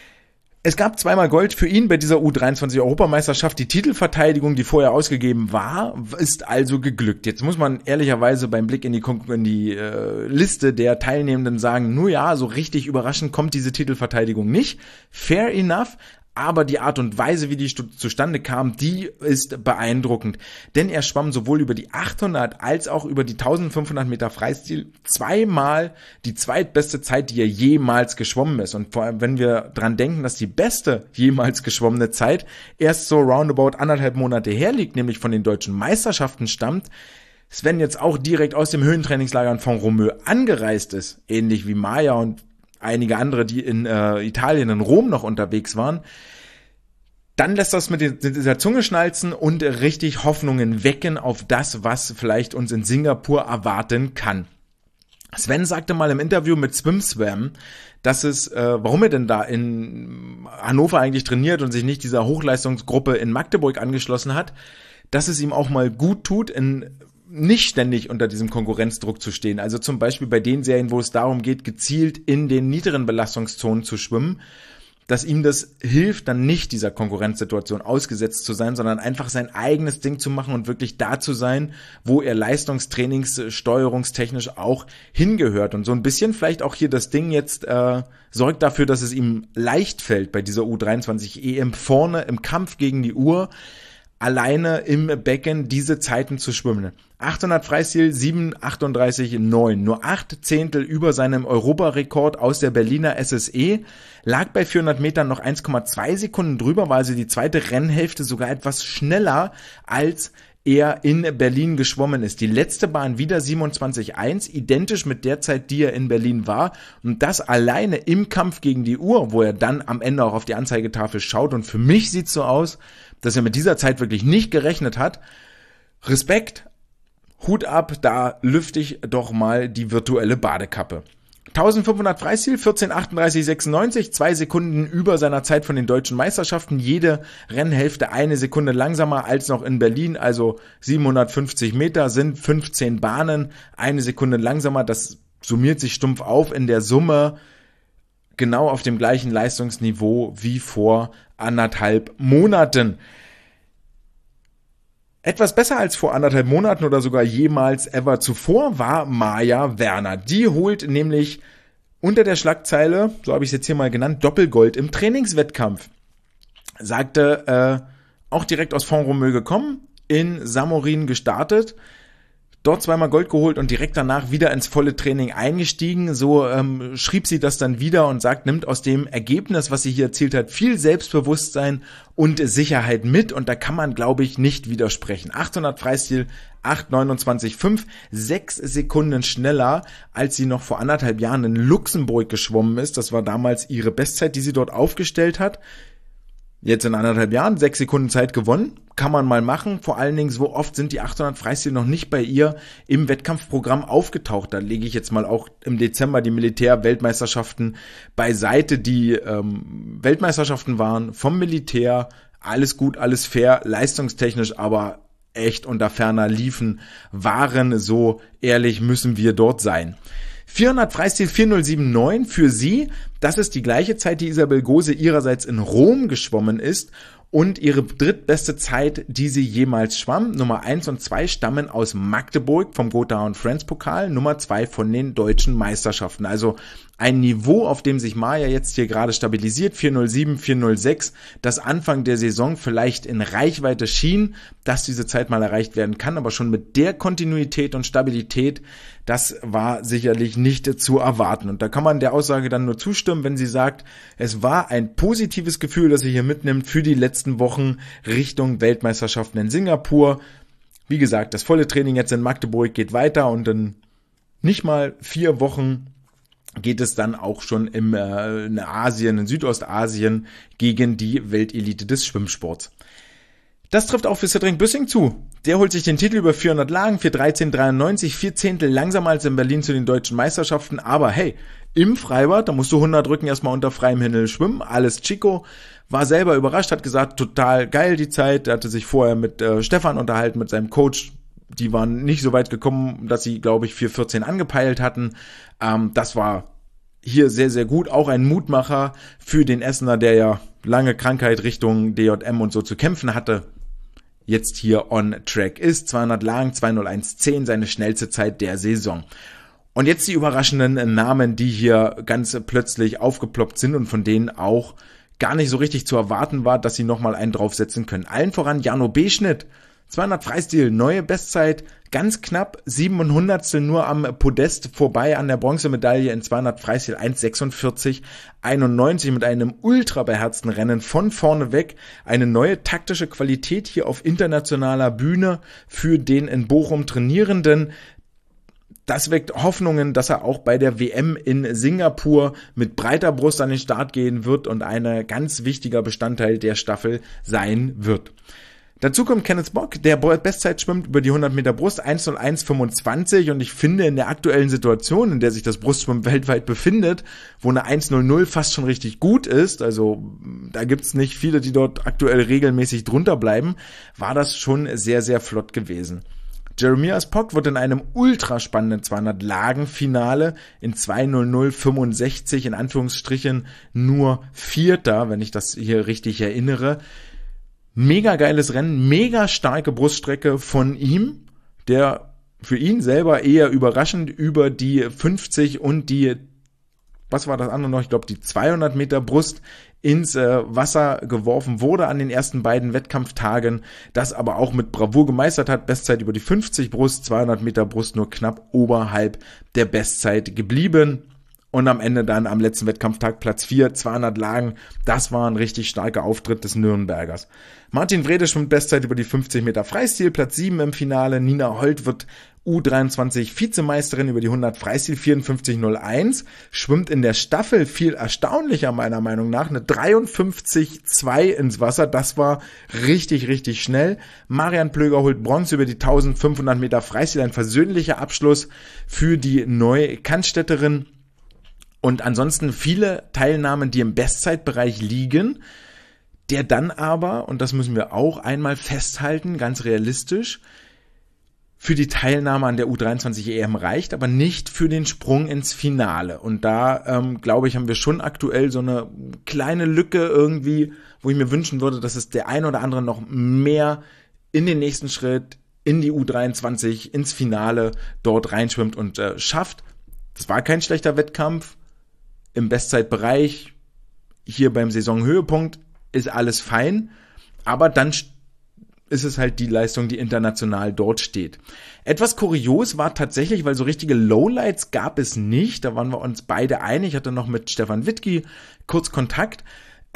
Es gab zweimal Gold für ihn bei dieser U23-Europameisterschaft. Die Titelverteidigung, die vorher ausgegeben war, ist also geglückt. Jetzt muss man ehrlicherweise beim Blick in die Liste der Teilnehmenden sagen, nur ja, so richtig überraschend kommt diese Titelverteidigung nicht. Fair enough. Aber die Art und Weise, wie die zustande kam, die ist beeindruckend. Denn er schwamm sowohl über die 800 als auch über die 1500 Meter Freistil zweimal die zweitbeste Zeit, die er jemals geschwommen ist. Und vor allem, wenn wir dran denken, dass die beste jemals geschwommene Zeit erst so roundabout 1,5 Monate herliegt, nämlich von den deutschen Meisterschaften stammt, Sven jetzt auch direkt aus dem Höhentrainingslager von Romeu angereist ist, ähnlich wie Maya und einige andere, die in Italien, in Rom noch unterwegs waren, dann lässt das mit dieser Zunge schnalzen und richtig Hoffnungen wecken auf das, was vielleicht uns in Singapur erwarten kann. Sven sagte mal im Interview mit SwimSwam, dass warum er denn da in Hannover eigentlich trainiert und sich nicht dieser Hochleistungsgruppe in Magdeburg angeschlossen hat, dass es ihm auch mal gut tut, nicht ständig unter diesem Konkurrenzdruck zu stehen. Also zum Beispiel bei den Serien, wo es darum geht, gezielt in den niederen Belastungszonen zu schwimmen. dass ihm das hilft, dann nicht dieser Konkurrenzsituation ausgesetzt zu sein, sondern einfach sein eigenes Ding zu machen und wirklich da zu sein, wo er leistungstrainingssteuerungstechnisch auch hingehört. Und so ein bisschen vielleicht auch hier das Ding jetzt sorgt dafür, dass es ihm leicht fällt, bei dieser U23 EM vorne im Kampf gegen die Uhr alleine im Becken diese Zeiten zu schwimmen. 800 Freistil, 7,38,9. Nur 8 Zehntel über seinem Europarekord aus der Berliner SSE. Lag bei 400 Metern noch 1,2 Sekunden drüber, war also die zweite Rennhälfte sogar etwas schneller, als er in Berlin geschwommen ist. Die letzte Bahn wieder 27,1, identisch mit der Zeit, die er in Berlin war. Und das alleine im Kampf gegen die Uhr, wo er dann am Ende auch auf die Anzeigetafel schaut. Und für mich sieht es so aus, dass er mit dieser Zeit wirklich nicht gerechnet hat. Respekt, Hut ab, da lüfte ich doch mal die virtuelle Badekappe. 1500 Freistil, 14,38,96, 2 Sekunden über seiner Zeit von den deutschen Meisterschaften, jede Rennhälfte 1 Sekunde langsamer als noch in Berlin, also 750 Meter sind 15 Bahnen, 1 Sekunde langsamer, das summiert sich stumpf auf in der Summe genau auf dem gleichen Leistungsniveau wie vor 1,5 Monaten. Etwas besser als vor 1,5 Monaten oder sogar jemals ever zuvor war Maja Werner. Die holt nämlich unter der Schlagzeile, so habe ich es jetzt hier mal genannt, Doppelgold im Trainingswettkampf. Sagte, auch direkt aus Font-Romeu gekommen, in Samorin gestartet, dort zweimal Gold geholt und direkt danach wieder ins volle Training eingestiegen. So schrieb sie das dann wieder und sagt, nimmt aus dem Ergebnis, was sie hier erzielt hat, viel Selbstbewusstsein und Sicherheit mit. Und da kann man, glaube ich, nicht widersprechen. 800 Freistil, 8,29,5, 6 Sekunden schneller, als sie noch vor 1,5 Jahren in Luxemburg geschwommen ist. Das war damals ihre Bestzeit, die sie dort aufgestellt hat. Jetzt in 1,5 Jahren 6 Sekunden Zeit gewonnen, kann man mal machen. Vor allen Dingen, so oft sind die 800 Freistil noch nicht bei ihr im Wettkampfprogramm aufgetaucht. Da lege ich jetzt mal auch im Dezember die Militär-Weltmeisterschaften beiseite, die Weltmeisterschaften waren vom Militär. Alles gut, alles fair, leistungstechnisch, aber echt unter ferner Liefen waren. So ehrlich müssen wir dort sein. 400 Freistil 4,079 für sie. Das ist die gleiche Zeit, die Isabel Gose ihrerseits in Rom geschwommen ist und ihre drittbeste Zeit, die sie jemals schwamm. Nummer 1 und 2 stammen aus Magdeburg vom Gotha und Friends Pokal, Nummer 2 von den deutschen Meisterschaften. Also ein Niveau, auf dem sich Maja jetzt hier gerade stabilisiert, 4,07, 4,06, das Anfang der Saison vielleicht in Reichweite schien, dass diese Zeit mal erreicht werden kann, aber schon mit der Kontinuität und Stabilität, das war sicherlich nicht zu erwarten. Und da kann man der Aussage dann nur zustimmen, wenn sie sagt, es war ein positives Gefühl, das sie hier mitnimmt für die letzten Wochen Richtung Weltmeisterschaften in Singapur. Wie gesagt, das volle Training jetzt in Magdeburg geht weiter und in nicht mal 4 Wochen geht es dann auch schon in Asien, in Südostasien gegen die Weltelite des Schwimmsports. Das trifft auch für Cedric Büssing zu. Der holt sich den Titel über 400 Lagen, 4,13,93, 4 Zehntel langsamer als in Berlin zu den deutschen Meisterschaften. Aber hey, im Freibad, da musst du 100 Rücken erstmal unter freiem Himmel schwimmen. Alles Chico. War selber überrascht, hat gesagt, total geil die Zeit. Er hatte sich vorher mit Stefan unterhalten, mit seinem Coach. Die waren nicht so weit gekommen, dass sie, glaube ich, 4,14 angepeilt hatten. Das war hier sehr, sehr gut. Auch ein Mutmacher für den Essener, der ja lange Krankheit Richtung DJM und so zu kämpfen hatte. Jetzt hier on track ist. 200 Lagen, 2:01,10, seine schnellste Zeit der Saison. Und jetzt die überraschenden Namen, die hier ganz plötzlich aufgeploppt sind und von denen auch gar nicht so richtig zu erwarten war, dass sie nochmal einen draufsetzen können. Allen voran Jarno Beschnitt. 200 Freistil, neue Bestzeit, ganz knapp, 700 nur am Podest vorbei an der Bronzemedaille in 200 Freistil, 1,46,91 mit einem ultra beherzten Rennen von vorne weg. Eine neue taktische Qualität hier auf internationaler Bühne für den in Bochum Trainierenden. Das weckt Hoffnungen, dass er auch bei der WM in Singapur mit breiter Brust an den Start gehen wird und ein ganz wichtiger Bestandteil der Staffel sein wird. Dazu kommt Kenneth Bock, der Bestzeit schwimmt über die 100 Meter Brust, 1:01,25 und ich finde in der aktuellen Situation, in der sich das Brustschwimmen weltweit befindet, wo eine 1:00 fast schon richtig gut ist, also da gibt's nicht viele, die dort aktuell regelmäßig drunter bleiben, war das schon sehr, sehr flott gewesen. Jeremias Pock wird in einem ultraspannenden 200-Lagen-Finale in 2:00:65 in Anführungsstrichen nur Vierter, wenn ich das hier richtig erinnere. Mega geiles Rennen, mega starke Bruststrecke von ihm, der für ihn selber eher überraschend über die 50 und die, was war das andere noch? Ich glaube, die 200 Meter Brust ins Wasser geworfen wurde an den ersten beiden Wettkampftagen, das aber auch mit Bravour gemeistert hat. Bestzeit über die 50 Brust, 200 Meter Brust nur knapp oberhalb der Bestzeit geblieben. Und am Ende dann am letzten Wettkampftag Platz 4, 200 Lagen. Das war ein richtig starker Auftritt des Nürnbergers. Martin Wrede schwimmt Bestzeit über die 50 Meter Freistil, Platz 7 im Finale. Nina Holt wird U23 Vizemeisterin über die 100 Freistil, 54:01. Schwimmt in der Staffel viel erstaunlicher meiner Meinung nach, eine 53:2 ins Wasser. Das war richtig, richtig schnell. Marian Plöger holt Bronze über die 1500 Meter Freistil, ein versöhnlicher Abschluss für die Neukannstädterin. Und ansonsten viele Teilnahmen, die im Bestzeitbereich liegen, der dann aber, und das müssen wir auch einmal festhalten, ganz realistisch, für die Teilnahme an der U23 EM reicht, aber nicht für den Sprung ins Finale. Und da, glaube ich, haben wir schon aktuell so eine kleine Lücke irgendwie, wo ich mir wünschen würde, dass es der ein oder andere noch mehr in den nächsten Schritt, in die U23, ins Finale dort reinschwimmt und schafft. Das war kein schlechter Wettkampf. Im Bestzeitbereich, hier beim Saisonhöhepunkt, ist alles fein, aber dann ist es halt die Leistung, die international dort steht. Etwas kurios war tatsächlich, weil so richtige Lowlights gab es nicht, da waren wir uns beide einig, ich hatte noch mit Stefan Wittke kurz Kontakt,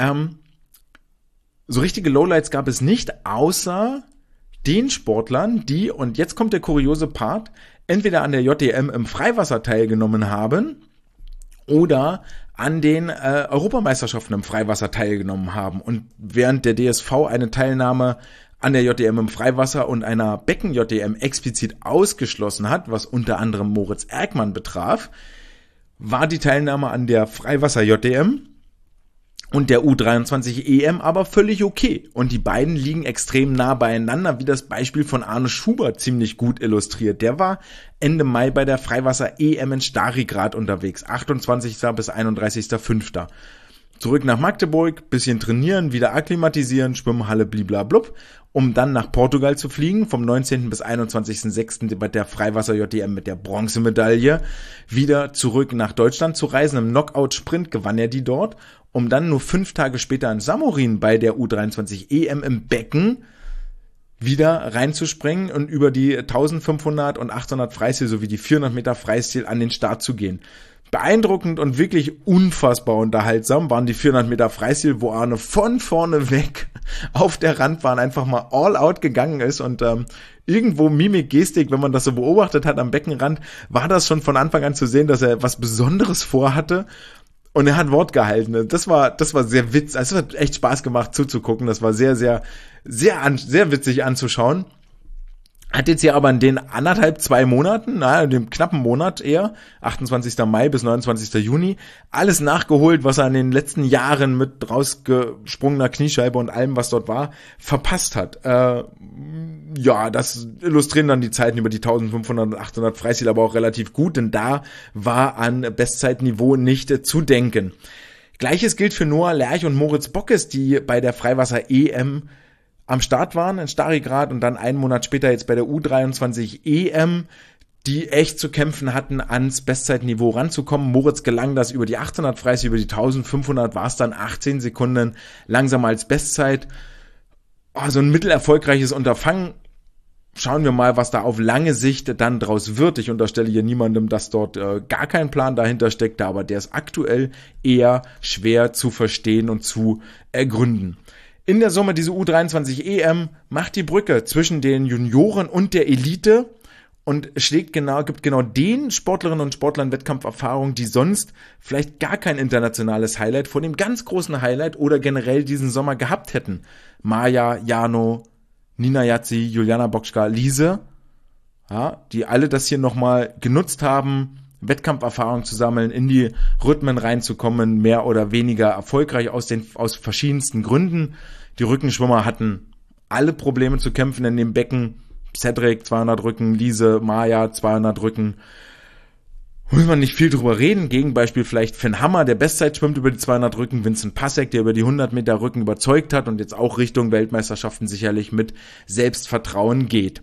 so richtige Lowlights gab es nicht, außer den Sportlern, die, und jetzt kommt der kuriose Part, entweder an der JDM im Freiwasser teilgenommen haben, oder an den Europameisterschaften im Freiwasser teilgenommen haben. Und während der DSV eine Teilnahme an der JDM im Freiwasser und einer Becken-JDM explizit ausgeschlossen hat, was unter anderem Moritz Erkmann betraf, war die Teilnahme an der Freiwasser-JDM und der U23 EM aber völlig okay. Und die beiden liegen extrem nah beieinander, wie das Beispiel von Arne Schubert ziemlich gut illustriert. Der war Ende Mai bei der Freiwasser EM in Starigrad unterwegs, 28. bis 31.05. Zurück nach Magdeburg, bisschen trainieren, wieder akklimatisieren, Schwimmhalle bliblablub, um dann nach Portugal zu fliegen, vom 19. bis 21.06. bei der Freiwasser JDM mit der Bronzemedaille, wieder zurück nach Deutschland zu reisen. Im Knockout-Sprint gewann er die dort, um dann nur 5 Tage später in Samorin bei der U23 EM im Becken wieder reinzuspringen und über die 1500 und 800 Freistil sowie die 400 Meter Freistil an den Start zu gehen. Beeindruckend und wirklich unfassbar unterhaltsam waren die 400 Meter Freistil, wo Arne von vorne weg auf der Randbahn einfach mal all out gegangen ist und irgendwo Mimik, Gestik, wenn man das so beobachtet hat am Beckenrand, war das schon von Anfang an zu sehen, dass er was Besonderes vorhatte. Und er hat Wort gehalten. Das war sehr witzig. Also es hat echt Spaß gemacht zuzugucken. Das war sehr, sehr, sehr witzig anzuschauen. Hat jetzt hier aber in den 2 Monaten, in dem knappen Monat eher, 28. Mai bis 29. Juni, alles nachgeholt, was er in den letzten Jahren mit rausgesprungener Kniescheibe und allem, was dort war, verpasst hat. Ja, das illustrieren dann die Zeiten über die 1500 und 800 Freistil aber auch relativ gut, denn da war an Bestzeitniveau nicht zu denken. Gleiches gilt für Noah Lerch und Moritz Bockes, die bei der Freiwasser EM am Start waren in Starigrad und dann einen Monat später jetzt bei der U23 EM, die echt zu kämpfen hatten, ans Bestzeitniveau ranzukommen. Moritz gelang das über die 800 Freistil, über die 1500 war es dann 18 Sekunden langsamer als Bestzeit. Also ein mittelerfolgreiches Unterfangen. Schauen wir mal, was da auf lange Sicht dann draus wird. Ich unterstelle hier niemandem, dass dort gar kein Plan dahinter steckt, aber der ist aktuell eher schwer zu verstehen und zu ergründen. In der Summe diese U23 EM macht die Brücke zwischen den Junioren und der Elite und gibt genau den Sportlerinnen und Sportlern Wettkampferfahrung, die sonst vielleicht gar kein internationales Highlight vor dem ganz großen Highlight oder generell diesen Sommer gehabt hätten. Maja, Jano, Nina Yazzi, Juliana Bokschka, Lise, ja, die alle das hier nochmal genutzt haben, Wettkampferfahrung zu sammeln, in die Rhythmen reinzukommen, mehr oder weniger erfolgreich aus verschiedensten Gründen. Die Rückenschwimmer hatten alle Probleme zu kämpfen in dem Becken. Cedric 200 Rücken, Lise, Maja 200 Rücken. Muss man nicht viel drüber reden. Gegenbeispiel vielleicht Finn Hammer, der Bestzeit schwimmt über die 200 Rücken. Vincent Passek, der über die 100 Meter Rücken überzeugt hat und jetzt auch Richtung Weltmeisterschaften sicherlich mit Selbstvertrauen geht.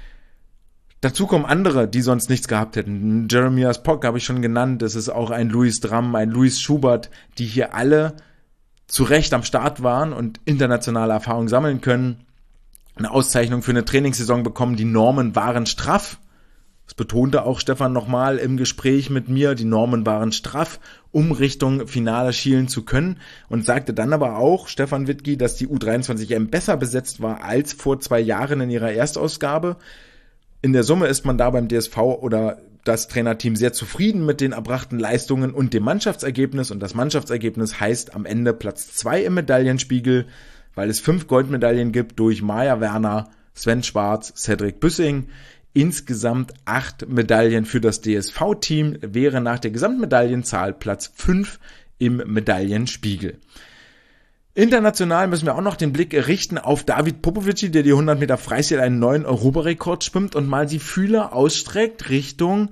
Dazu kommen andere, die sonst nichts gehabt hätten. Jeremias Pock habe ich schon genannt. Es ist auch ein Louis Dramm, ein Louis Schubert, die hier alle zu Recht am Start waren und internationale Erfahrung sammeln können. Eine Auszeichnung für eine Trainingssaison bekommen. Die Normen waren straff. Das betonte auch Stefan nochmal im Gespräch mit mir. Die Normen waren straff, um Richtung Finale schielen zu können. Und sagte dann aber auch, Stefan Wittke, dass die U23M besser besetzt war als vor 2 Jahren in ihrer Erstausgabe. In der Summe ist man da beim DSV oder das Trainerteam sehr zufrieden mit den erbrachten Leistungen und dem Mannschaftsergebnis. Und das Mannschaftsergebnis heißt am Ende Platz 2 im Medaillenspiegel, weil es 5 Goldmedaillen gibt durch Maja Werner, Sven Schwarz, Cedric Büssing. Insgesamt 8 Medaillen für das DSV-Team, wäre nach der Gesamtmedaillenzahl Platz 5 im Medaillenspiegel. International müssen wir auch noch den Blick richten auf David Popovici, der die 100 Meter Freistil einen neuen Europarekord schwimmt und mal die Fühler ausstreckt Richtung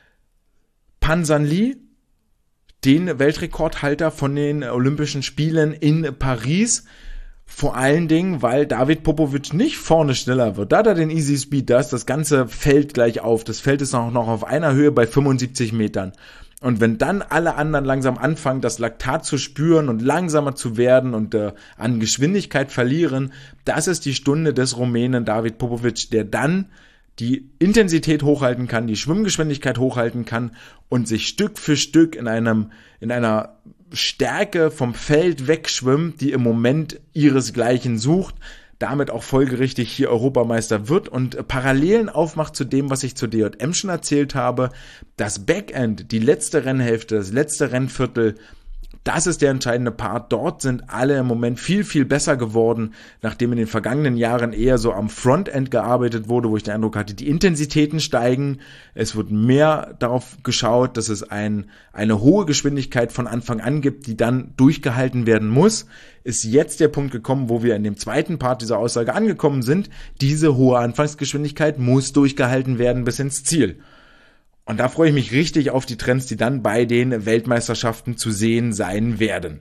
Pansanli, den Weltrekordhalter von den Olympischen Spielen in Paris. Vor allen Dingen, weil David Popovic nicht vorne schneller wird. Da hat er den Easy Speed, da ist das ganze Feld gleich auf. Das Feld ist auch noch auf einer Höhe bei 75 Metern. Und wenn dann alle anderen langsam anfangen, das Laktat zu spüren und langsamer zu werden und an Geschwindigkeit verlieren, das ist die Stunde des Rumänen David Popovic, der dann die Intensität hochhalten kann, die Schwimmgeschwindigkeit hochhalten kann und sich Stück für Stück in einer Stärke vom Feld wegschwimmt, die im Moment ihresgleichen sucht, damit auch folgerichtig hier Europameister wird und Parallelen aufmacht zu dem, was ich zur DJM schon erzählt habe. Das Backend, die letzte Rennhälfte, das letzte Rennviertel, das ist der entscheidende Part. Dort sind alle im Moment viel, viel besser geworden, nachdem in den vergangenen Jahren eher so am Frontend gearbeitet wurde, wo ich den Eindruck hatte, die Intensitäten steigen. Es wird mehr darauf geschaut, dass es eine hohe Geschwindigkeit von Anfang an gibt, die dann durchgehalten werden muss. Ist jetzt der Punkt gekommen, wo wir in dem zweiten Part dieser Aussage angekommen sind. Diese hohe Anfangsgeschwindigkeit muss durchgehalten werden bis ins Ziel. Und da freue ich mich richtig auf die Trends, die dann bei den Weltmeisterschaften zu sehen sein werden.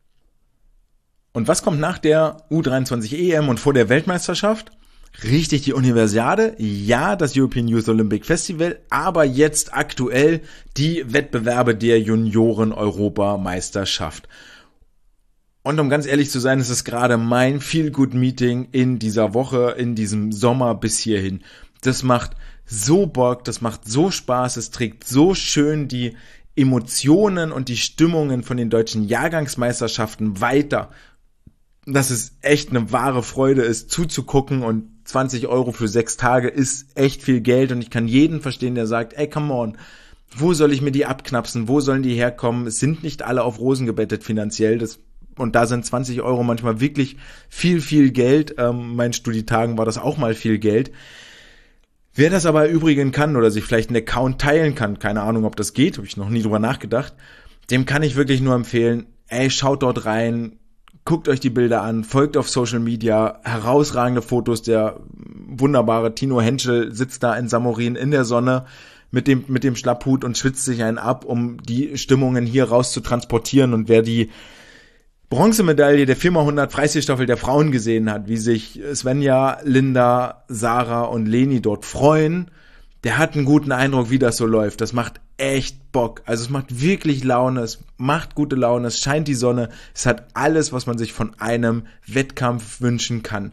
Und was kommt nach der U23 EM und vor der Weltmeisterschaft? Richtig, die Universiade, ja, das European Youth Olympic Festival, aber jetzt aktuell die Wettbewerbe der Junioren-Europameisterschaft. Und um ganz ehrlich zu sein, es ist gerade mein Feel-Good-Meeting in dieser Woche, in diesem Sommer bis hierhin. Das macht so Bock, das macht so Spaß, es trägt so schön die Emotionen und die Stimmungen von den deutschen Jahrgangsmeisterschaften weiter, dass es echt eine wahre Freude ist, zuzugucken, und 20 € für 6 Tage ist echt viel Geld, und ich kann jeden verstehen, der sagt, ey, come on, wo soll ich mir die abknapsen, wo sollen die herkommen? Es sind nicht alle auf Rosen gebettet finanziell, und da sind 20 € manchmal wirklich viel, viel Geld. Meinen Studietagen war das auch mal viel Geld. Wer das aber erübrigen kann oder sich vielleicht einen Account teilen kann, keine Ahnung, ob das geht, habe ich noch nie drüber nachgedacht, dem kann ich wirklich nur empfehlen, ey, schaut dort rein, guckt euch die Bilder an, folgt auf Social Media, herausragende Fotos, der wunderbare Tino Henschel sitzt da in Samorin in der Sonne mit dem Schlapphut und schwitzt sich einen ab, um die Stimmungen hier raus zu transportieren. Und wer die Bronzemedaille der 4x100 Freistilstaffel der Frauen gesehen hat, wie sich Svenja, Linda, Sarah und Leni dort freuen, der hat einen guten Eindruck, wie das so läuft. Das macht echt Bock. Also es macht wirklich Laune, es macht gute Laune, es scheint die Sonne, es hat alles, was man sich von einem Wettkampf wünschen kann.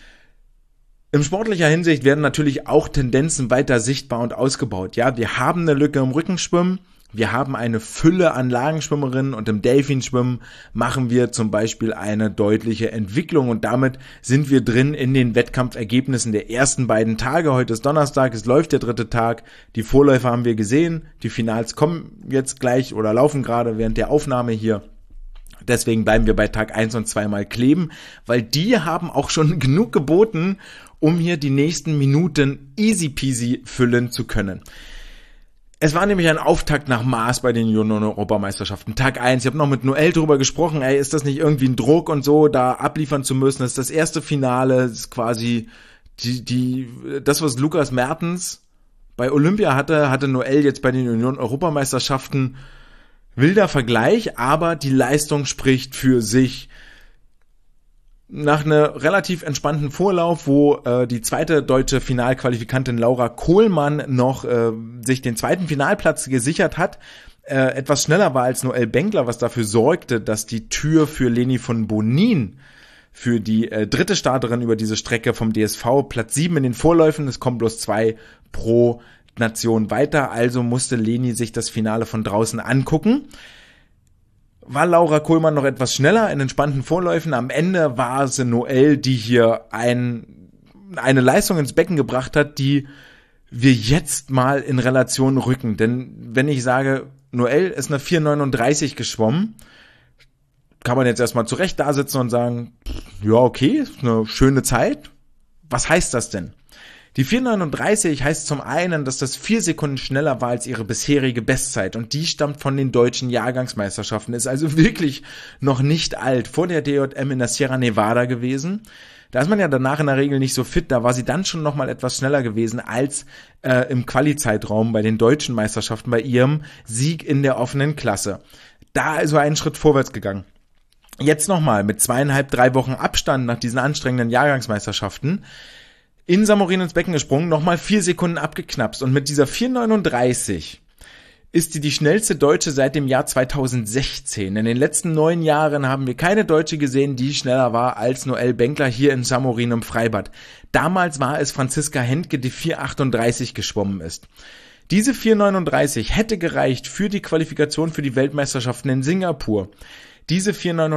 In sportlicher Hinsicht werden natürlich auch Tendenzen weiter sichtbar und ausgebaut. Ja, wir haben eine Lücke im Rückenschwimmen. Wir haben eine Fülle an Lagenschwimmerinnen, und im Delfinschwimmen machen wir zum Beispiel eine deutliche Entwicklung, und damit sind wir drin in den Wettkampfergebnissen der ersten beiden Tage. Heute ist Donnerstag, es läuft der 3. Tag, die Vorläufer haben wir gesehen, die Finals kommen jetzt gleich oder laufen gerade während der Aufnahme hier. Deswegen bleiben wir bei Tag 1 und 2 mal kleben, weil die haben auch schon genug geboten, um hier die nächsten Minuten easy peasy füllen zu können. Es war nämlich ein Auftakt nach Maß bei den Junioren-Europameisterschaften. Tag 1, ich habe noch mit Noel drüber gesprochen, ist das nicht irgendwie ein Druck und so, da abliefern zu müssen? Das ist das erste Finale, das ist quasi Das, was Lukas Mertens bei Olympia hatte Noel jetzt bei den Union-Europameisterschaften. Wilder Vergleich, aber die Leistung spricht für sich. Nach einem relativ entspannten Vorlauf, wo die zweite deutsche Finalqualifikantin Laura Kohlmann noch sich den zweiten Finalplatz gesichert hat, etwas schneller war als Noel Benkler, was dafür sorgte, dass die Tür für Leni von Bonin, für die dritte Starterin über diese Strecke vom DSV, Platz 7 in den Vorläufen, es kommen bloß 2 pro Nation weiter, also musste Leni sich das Finale von draußen angucken. War Laura Kohlmann noch etwas schneller in entspannten Vorläufen. Am Ende war es Noel, die hier eine Leistung ins Becken gebracht hat, die wir jetzt mal in Relation rücken. Denn wenn ich sage, Noel ist eine 4,39 geschwommen, kann man jetzt erstmal zurecht da sitzen und sagen, ja okay, ist eine schöne Zeit. Was heißt das denn? Die 4,39 heißt zum einen, dass das 4 Sekunden schneller war als ihre bisherige Bestzeit und die stammt von den deutschen Jahrgangsmeisterschaften, ist also wirklich noch nicht alt, vor der DJM in der Sierra Nevada gewesen. Da ist man ja danach in der Regel nicht so fit, da war sie dann schon nochmal etwas schneller gewesen als im Quali-Zeitraum bei den deutschen Meisterschaften, bei ihrem Sieg in der offenen Klasse. Da also einen Schritt vorwärts gegangen. Jetzt nochmal mit 2,5-3 Wochen Abstand nach diesen anstrengenden Jahrgangsmeisterschaften in Samorin ins Becken gesprungen, nochmal 4 Sekunden abgeknapst und mit dieser 4,39 ist sie die schnellste Deutsche seit dem Jahr 2016. In den letzten 9 Jahren haben wir keine Deutsche gesehen, die schneller war als Noel Benkler hier in Samorin im Freibad. Damals war es Franziska Hentke, die 4,38 geschwommen ist. Diese 4,39 hätte gereicht für die Qualifikation für die Weltmeisterschaften in Singapur. Diese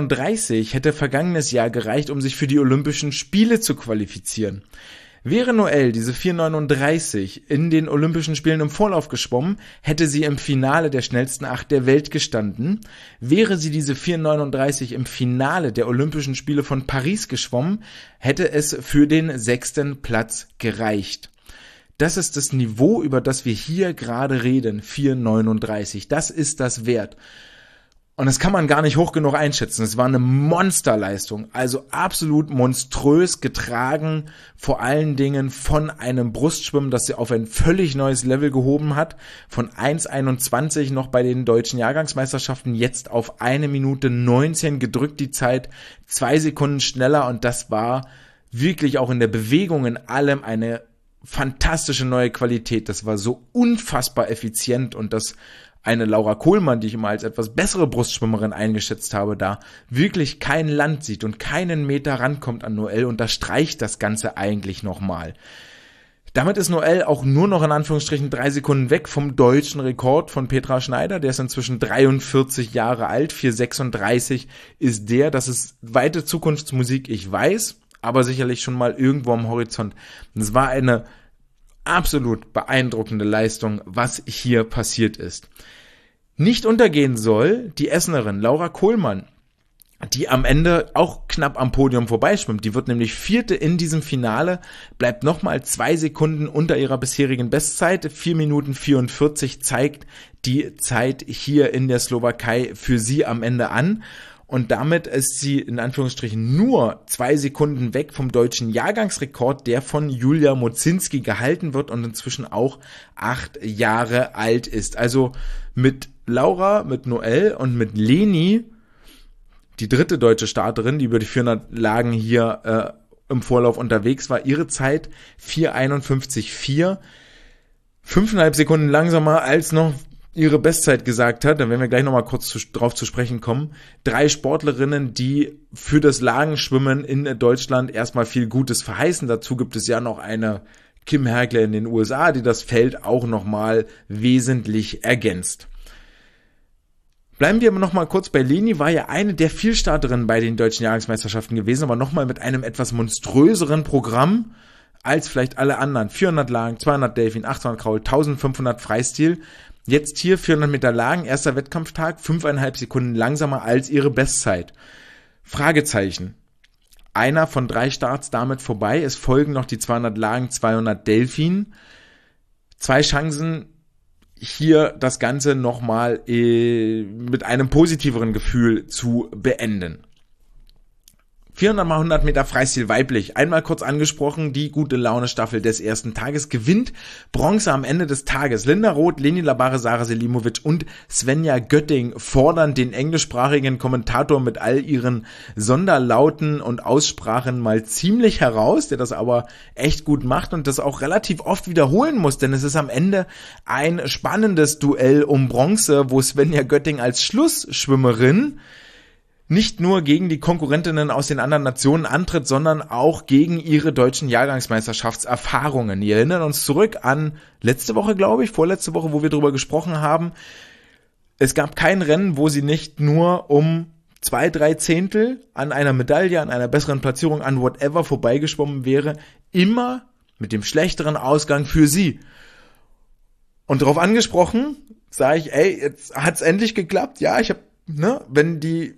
4,39 hätte vergangenes Jahr gereicht, um sich für die Olympischen Spiele zu qualifizieren. Wäre Noel diese 4,39 in den Olympischen Spielen im Vorlauf geschwommen, hätte sie im Finale der schnellsten 8 der Welt gestanden. Wäre sie diese 4,39 im Finale der Olympischen Spiele von Paris geschwommen, hätte es für den 6. Platz gereicht. Das ist das Niveau, über das wir hier gerade reden, 4,39. Das ist das Wert. Und das kann man gar nicht hoch genug einschätzen. Es war eine Monsterleistung, also absolut monströs getragen, vor allen Dingen von einem Brustschwimmen, das sie auf ein völlig neues Level gehoben hat, von 1,21 noch bei den deutschen Jahrgangsmeisterschaften, jetzt auf 1 Minute 19 gedrückt die Zeit, 2 Sekunden schneller und das war wirklich auch in der Bewegung in allem eine fantastische neue Qualität. Das war so unfassbar effizient und das eine Laura Kohlmann, die ich immer als etwas bessere Brustschwimmerin eingeschätzt habe, da wirklich kein Land sieht und keinen Meter rankommt an Noel, unterstreicht das Ganze eigentlich nochmal. Damit ist Noel auch nur noch in Anführungsstrichen 3 Sekunden weg vom deutschen Rekord von Petra Schneider. Der ist inzwischen 43 Jahre alt, 4,36 ist der. Das ist weite Zukunftsmusik, ich weiß, aber sicherlich schon mal irgendwo am Horizont. Es war eine absolut beeindruckende Leistung, was hier passiert ist. Nicht untergehen soll die Essenerin Laura Kohlmann, die am Ende auch knapp am Podium vorbeischwimmt. Die wird nämlich 4. in diesem Finale, bleibt nochmal 2 Sekunden unter ihrer bisherigen Bestzeit. 4 Minuten 44 zeigt die Zeit hier in der Slowakei für sie am Ende an. Und damit ist sie in Anführungsstrichen nur 2 Sekunden weg vom deutschen Jahrgangsrekord, der von Julia Mozinski gehalten wird und inzwischen auch 8 Jahre alt ist. Also mit Laura, mit Noel und mit Leni, die dritte deutsche Starterin, die über die 400 Lagen hier im Vorlauf unterwegs war, ihre Zeit 4,51,4, 5,5 Sekunden langsamer als noch ihre Bestzeit gesagt hat, dann werden wir gleich nochmal kurz drauf zu sprechen kommen. 3 Sportlerinnen, die für das Lagenschwimmen in Deutschland erstmal viel Gutes verheißen. Dazu gibt es ja noch eine Kim Herkle in den USA, die das Feld auch nochmal wesentlich ergänzt. Bleiben wir aber nochmal kurz bei Leni, war ja eine der Vielstarterinnen bei den deutschen Jahrgangsmeisterschaften gewesen, aber nochmal mit einem etwas monströseren Programm als vielleicht alle anderen. 400 Lagen, 200 Delfin, 800 Kraul, 1500 Freistil. Jetzt hier 400 Meter Lagen, erster Wettkampftag, 5,5 Sekunden langsamer als ihre Bestzeit. Fragezeichen. Einer von 3 Starts damit vorbei. Es folgen noch die 200 Lagen, 200 Delfin. 2 Chancen, hier das Ganze nochmal mit einem positiveren Gefühl zu beenden. 400 mal 100 Meter Freistil weiblich. Einmal kurz angesprochen, die gute Laune-Staffel des ersten Tages gewinnt Bronze am Ende des Tages. Linda Roth, Leni Labare, Sarah Selimovic und Svenja Götting fordern den englischsprachigen Kommentator mit all ihren Sonderlauten und Aussprachen mal ziemlich heraus, der das aber echt gut macht und das auch relativ oft wiederholen muss, denn es ist am Ende ein spannendes Duell um Bronze, wo Svenja Götting als Schlussschwimmerin nicht nur gegen die Konkurrentinnen aus den anderen Nationen antritt, sondern auch gegen ihre deutschen Jahrgangsmeisterschaftserfahrungen. Wir erinnern uns zurück an letzte Woche, glaube ich, vorletzte Woche, wo wir darüber gesprochen haben. Es gab kein Rennen, wo sie nicht nur um 2-3 Zehntel an einer Medaille, an einer besseren Platzierung, an whatever vorbeigeschwommen wäre. Immer mit dem schlechteren Ausgang für sie. Und darauf angesprochen, sage ich, jetzt hat's endlich geklappt. Ja, ich habe, wenn die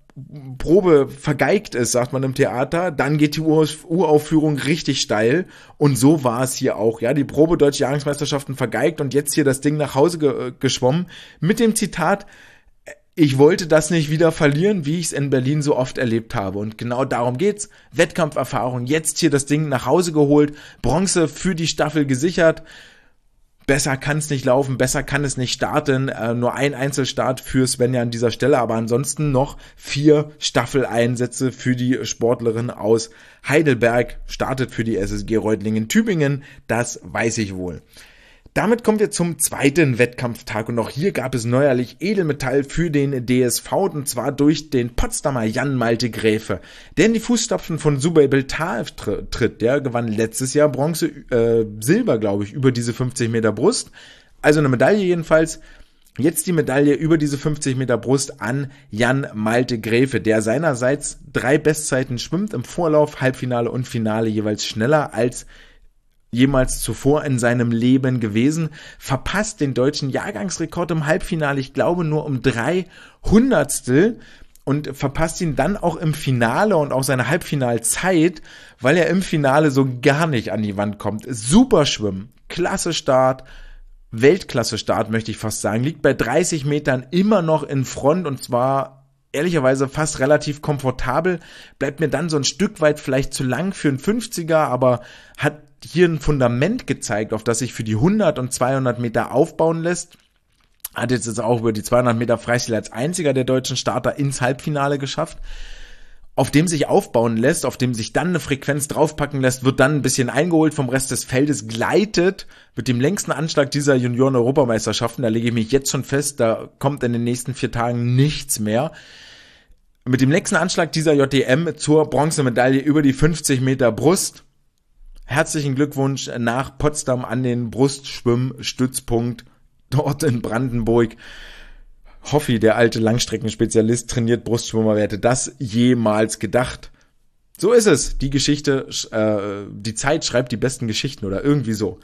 Probe vergeigt ist, sagt man im Theater, dann geht die Uraufführung richtig steil und so war es hier auch, ja, die Probe Deutsche Jahrgangsmeisterschaften vergeigt und jetzt hier das Ding nach Hause geschwommen mit dem Zitat, ich wollte das nicht wieder verlieren, wie ich es in Berlin so oft erlebt habe und genau darum geht's, Wettkampferfahrung, jetzt hier das Ding nach Hause geholt, Bronze für die Staffel gesichert. Besser kann es nicht laufen, besser kann es nicht starten, nur ein Einzelstart für Svenja an dieser Stelle, aber ansonsten noch 4 Staffeleinsätze für die Sportlerin aus Heidelberg, startet für die SSG Reutlingen-Tübingen, das weiß ich wohl. Damit kommen wir zum zweiten Wettkampftag und auch hier gab es neuerlich Edelmetall für den DSV und zwar durch den Potsdamer Jan Malte Gräfe, der in die Fußstapfen von Subay Beltal tritt. Der gewann letztes Jahr Bronze, Silber, glaube ich, über diese 50 Meter Brust, also eine Medaille jedenfalls. Jetzt die Medaille über diese 50 Meter Brust an Jan Malte Gräfe, der seinerseits 3 Bestzeiten schwimmt im Vorlauf, Halbfinale und Finale jeweils schneller als jemals zuvor in seinem Leben gewesen, verpasst den deutschen Jahrgangsrekord im Halbfinale, ich glaube nur um 3 Hundertstel und verpasst ihn dann auch im Finale und auch seine Halbfinalzeit, weil er im Finale so gar nicht an die Wand kommt. Super Schwimmen, klasse Start, Weltklasse Start möchte ich fast sagen, liegt bei 30 Metern immer noch in Front und zwar ehrlicherweise fast relativ komfortabel, bleibt mir dann so ein Stück weit vielleicht zu lang für einen 50er, aber hat hier ein Fundament gezeigt, auf das sich für die 100 und 200 Meter aufbauen lässt. Hat jetzt auch über die 200 Meter Freistil als einziger der deutschen Starter ins Halbfinale geschafft. Auf dem sich aufbauen lässt, auf dem sich dann eine Frequenz draufpacken lässt, wird dann ein bisschen eingeholt vom Rest des Feldes, gleitet mit dem längsten Anschlag dieser Junioren-Europameisterschaften. Da lege ich mich jetzt schon fest, da kommt in den nächsten 4 Tagen nichts mehr. Mit dem nächsten Anschlag dieser JDM zur Bronzemedaille über die 50 Meter Brust. Herzlichen Glückwunsch nach Potsdam an den Brustschwimmstützpunkt dort in Brandenburg. Hoffi, der alte Langstreckenspezialist, trainiert Brustschwimmer. Wer hätte das jemals gedacht? So ist es. Die Geschichte, die Zeit schreibt die besten Geschichten oder irgendwie so.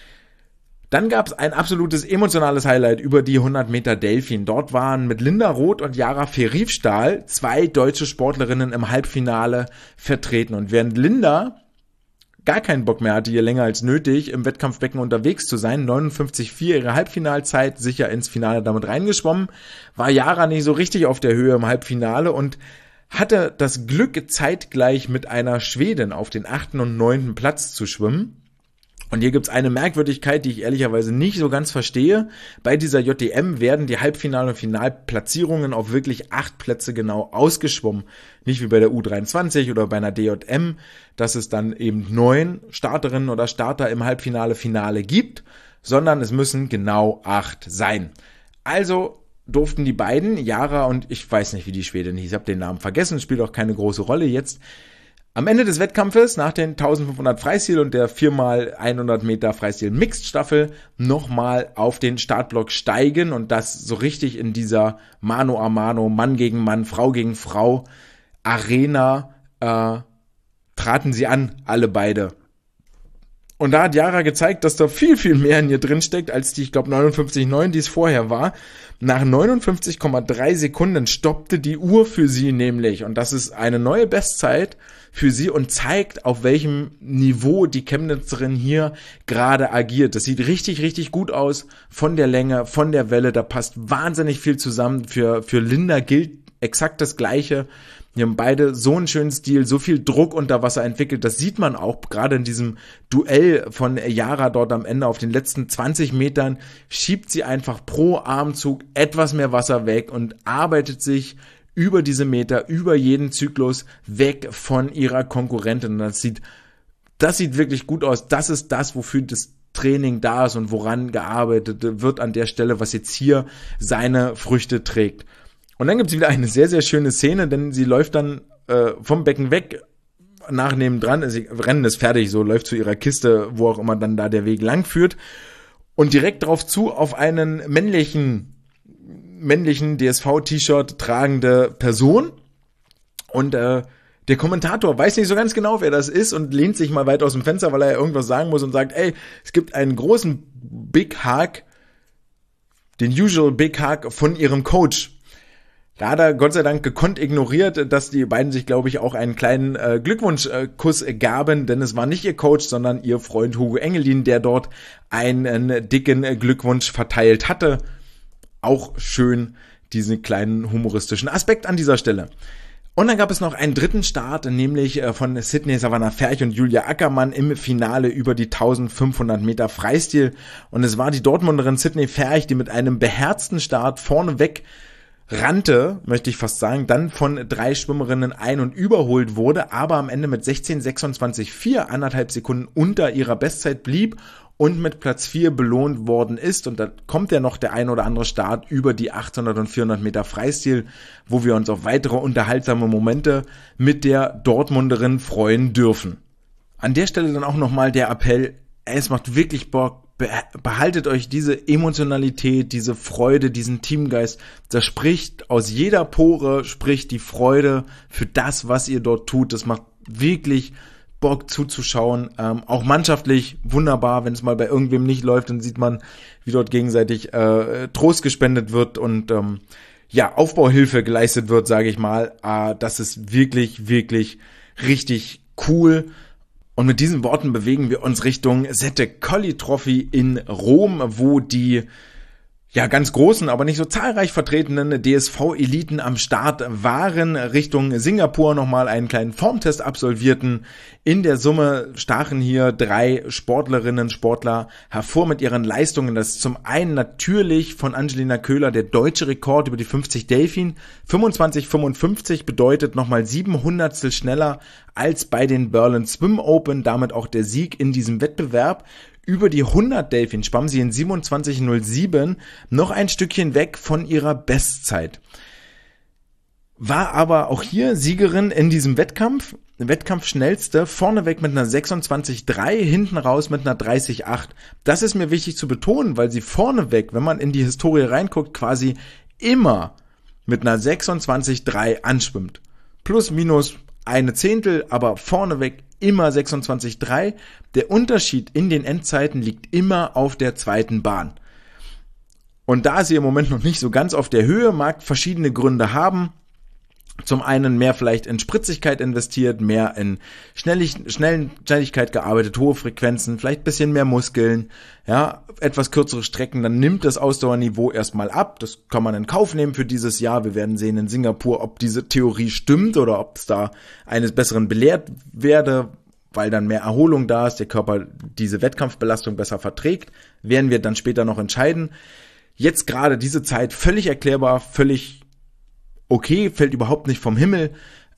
Dann gab es ein absolutes emotionales Highlight über die 100 Meter Delfin. Dort waren mit Linda Roth und Jara Ferifstahl 2 deutsche Sportlerinnen im Halbfinale vertreten. Und während Linda gar keinen Bock mehr hatte, hier länger als nötig im Wettkampfbecken unterwegs zu sein, 59,4 ihre Halbfinalzeit, sicher ins Finale damit reingeschwommen, war Jara nicht so richtig auf der Höhe im Halbfinale und hatte das Glück, zeitgleich mit einer Schwedin auf den 8. und 9. Platz zu schwimmen. Und hier gibt's eine Merkwürdigkeit, die ich ehrlicherweise nicht so ganz verstehe. Bei dieser JDM werden die Halbfinal- und Finalplatzierungen auf wirklich 8 Plätze genau ausgeschwommen. Nicht wie bei der U23 oder bei einer DJM, dass es dann eben 9 Starterinnen oder Starter im Halbfinale-Finale gibt, sondern es müssen genau 8 sein. Also durften die beiden, Jara und ich weiß nicht, wie die Schwedin hieß, ich habe den Namen vergessen, spielt auch keine große Rolle jetzt, am Ende des Wettkampfes, nach den 1500 Freistil und der 4x100 Meter Freistil Mixed Staffel, nochmal auf den Startblock steigen und das so richtig in dieser Mano a Mano, Mann gegen Mann, Frau gegen Frau Arena traten sie an, alle beide. Und da hat Jara gezeigt, dass da viel, viel mehr in ihr drin steckt, als die, ich glaube, 59,9, die es vorher war. Nach 59,3 Sekunden stoppte die Uhr für sie nämlich. Und das ist eine neue Bestzeit für sie und zeigt, auf welchem Niveau die Chemnitzerin hier gerade agiert. Das sieht richtig, richtig gut aus von der Länge, von der Welle. Da passt wahnsinnig viel zusammen. Für Linda gilt exakt das Gleiche. Die haben beide so einen schönen Stil, so viel Druck unter Wasser entwickelt. Das sieht man auch gerade in diesem Duell von Yara dort am Ende auf den letzten 20 Metern. Schiebt sie einfach pro Armzug etwas mehr Wasser weg und arbeitet sich über diese Meter, über jeden Zyklus weg von ihrer Konkurrentin. Das sieht wirklich gut aus. Das ist das, wofür das Training da ist und woran gearbeitet wird an der Stelle, was jetzt hier seine Früchte trägt. Und dann gibt es wieder eine sehr, sehr schöne Szene, denn sie läuft dann vom Becken weg, nach nebendran, Rennen ist fertig, so läuft zu ihrer Kiste, wo auch immer dann da der Weg lang führt und direkt drauf zu auf einen männlichen DSV-T-Shirt tragende Person und der Kommentator weiß nicht so ganz genau, wer das ist und lehnt sich mal weit aus dem Fenster, weil er ja irgendwas sagen muss und sagt, ey, es gibt einen großen Big Hug, den usual Big Hug von ihrem Coach. Da hat er Gott sei Dank gekonnt ignoriert, dass die beiden sich, glaube ich, auch einen kleinen Glückwunschkuss gaben, denn es war nicht ihr Coach, sondern ihr Freund Hugo Engelin, der dort einen dicken Glückwunsch verteilt hatte. Auch schön, diesen kleinen humoristischen Aspekt an dieser Stelle. Und dann gab es noch einen dritten Start, nämlich von Sydney Savannah Ferch und Julia Ackermann im Finale über die 1500 Meter Freistil. Und es war die Dortmunderin Sydney Ferch, die mit einem beherzten Start vorneweg rannte, möchte ich fast sagen, dann von 3 Schwimmerinnen ein- und überholt wurde, aber am Ende mit 16:26,4 1,5 Sekunden unter ihrer Bestzeit blieb und mit Platz 4 belohnt worden ist. Und da kommt ja noch der ein oder andere Start über die 800 und 400 Meter Freistil, wo wir uns auf weitere unterhaltsame Momente mit der Dortmunderin freuen dürfen. An der Stelle dann auch nochmal der Appell, es macht wirklich Bock, behaltet euch diese Emotionalität, diese Freude, diesen Teamgeist. Das spricht aus jeder Pore, spricht die Freude für das, was ihr dort tut. Das macht wirklich Bock zuzuschauen. Auch mannschaftlich wunderbar, wenn es mal bei irgendwem nicht läuft, dann sieht man, wie dort gegenseitig Trost gespendet wird und Aufbauhilfe geleistet wird, sage ich mal. Das ist wirklich, wirklich richtig cool. Und mit diesen Worten bewegen wir uns Richtung Sette Colli Trophy in Rom, wo die ganz großen, aber nicht so zahlreich vertretenen DSV-Eliten am Start waren, Richtung Singapur nochmal einen kleinen Formtest absolvierten. In der Summe stachen hier 3 Sportlerinnen, Sportler hervor mit ihren Leistungen. Das ist zum einen natürlich von Angelina Köhler der deutsche Rekord über die 50 Delfin. 25,55 bedeutet nochmal 700stel schneller als bei den Berlin Swim Open, damit auch der Sieg in diesem Wettbewerb. Über die 100 Delfin schwamm sie in 27,07, noch ein Stückchen weg von ihrer Bestzeit. War aber auch hier Siegerin in diesem Wettkampf, Wettkampfschnellste, vorneweg mit einer 26,3, hinten raus mit einer 30,8. Das ist mir wichtig zu betonen, weil sie vorneweg, wenn man in die Historie reinguckt, quasi immer mit einer 26,3 anschwimmt. Plus, minus eine Zehntel, aber vorneweg immer 26,3. Der Unterschied in den Endzeiten liegt immer auf der zweiten Bahn. Und da sie im Moment noch nicht so ganz auf der Höhe, mag verschiedene Gründe haben. Zum einen mehr vielleicht in Spritzigkeit investiert, mehr in Schnelligkeit gearbeitet, hohe Frequenzen, vielleicht ein bisschen mehr Muskeln, etwas kürzere Strecken, dann nimmt das Ausdauerniveau erstmal ab. Das kann man in Kauf nehmen für dieses Jahr. Wir werden sehen in Singapur, ob diese Theorie stimmt oder ob es da eines Besseren belehrt werde, weil dann mehr Erholung da ist, der Körper diese Wettkampfbelastung besser verträgt, werden wir dann später noch entscheiden. Jetzt gerade diese Zeit völlig erklärbar, völlig okay, fällt überhaupt nicht vom Himmel.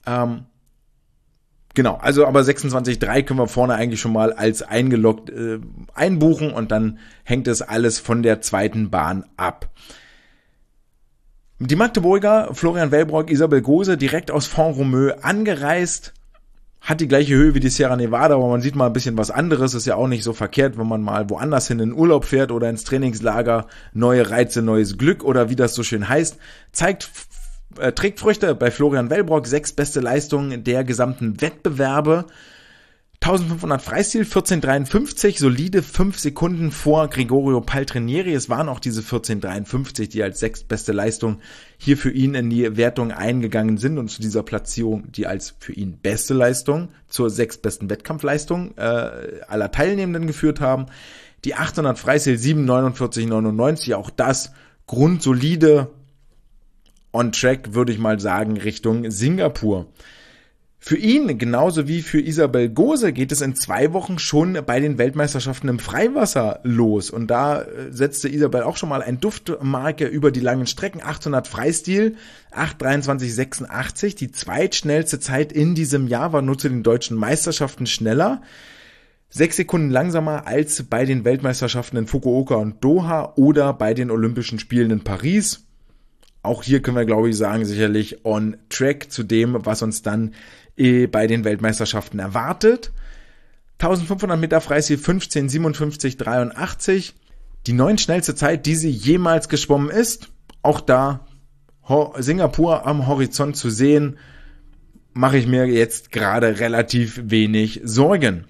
Also aber 26,3 können wir vorne eigentlich schon mal als eingeloggt einbuchen und dann hängt es alles von der zweiten Bahn ab. Die Magdeburger Florian Wellbrock, Isabel Gose direkt aus Font-Romeu angereist, hat die gleiche Höhe wie die Sierra Nevada, aber man sieht mal ein bisschen was anderes, ist ja auch nicht so verkehrt, wenn man mal woanders hin in den Urlaub fährt oder ins Trainingslager, neue Reize, neues Glück oder wie das so schön heißt, trägt Früchte bei Florian Wellbrock, 6 beste Leistungen der gesamten Wettbewerbe, 1500 Freistil, 14,53, solide 5 Sekunden vor Gregorio Paltrinieri. Es waren auch diese 14,53, die als 6 beste Leistung hier für ihn in die Wertung eingegangen sind und zu dieser Platzierung, die als für ihn beste Leistung zur 6 besten Wettkampfleistung aller Teilnehmenden geführt haben. Die 800 Freistil, 7,49,99, auch das grundsolide, on track, würde ich mal sagen, Richtung Singapur. Für ihn, genauso wie für Isabel Gose, geht es in 2 Wochen schon bei den Weltmeisterschaften im Freiwasser los. Und da setzte Isabel auch schon mal ein Duftmarke über die langen Strecken. 800 Freistil, 8:23,86. Die zweitschnellste Zeit in diesem Jahr war nur zu den deutschen Meisterschaften schneller. 6 Sekunden langsamer als bei den Weltmeisterschaften in Fukuoka und Doha oder bei den Olympischen Spielen in Paris. Auch hier können wir, glaube ich, sagen, sicherlich on track zu dem, was uns dann bei den Weltmeisterschaften erwartet. 1500 Meter Freistil 15:57,83. Die 9. schnellste Zeit, die sie jemals geschwommen ist. Auch da Singapur am Horizont zu sehen, mache ich mir jetzt gerade relativ wenig Sorgen.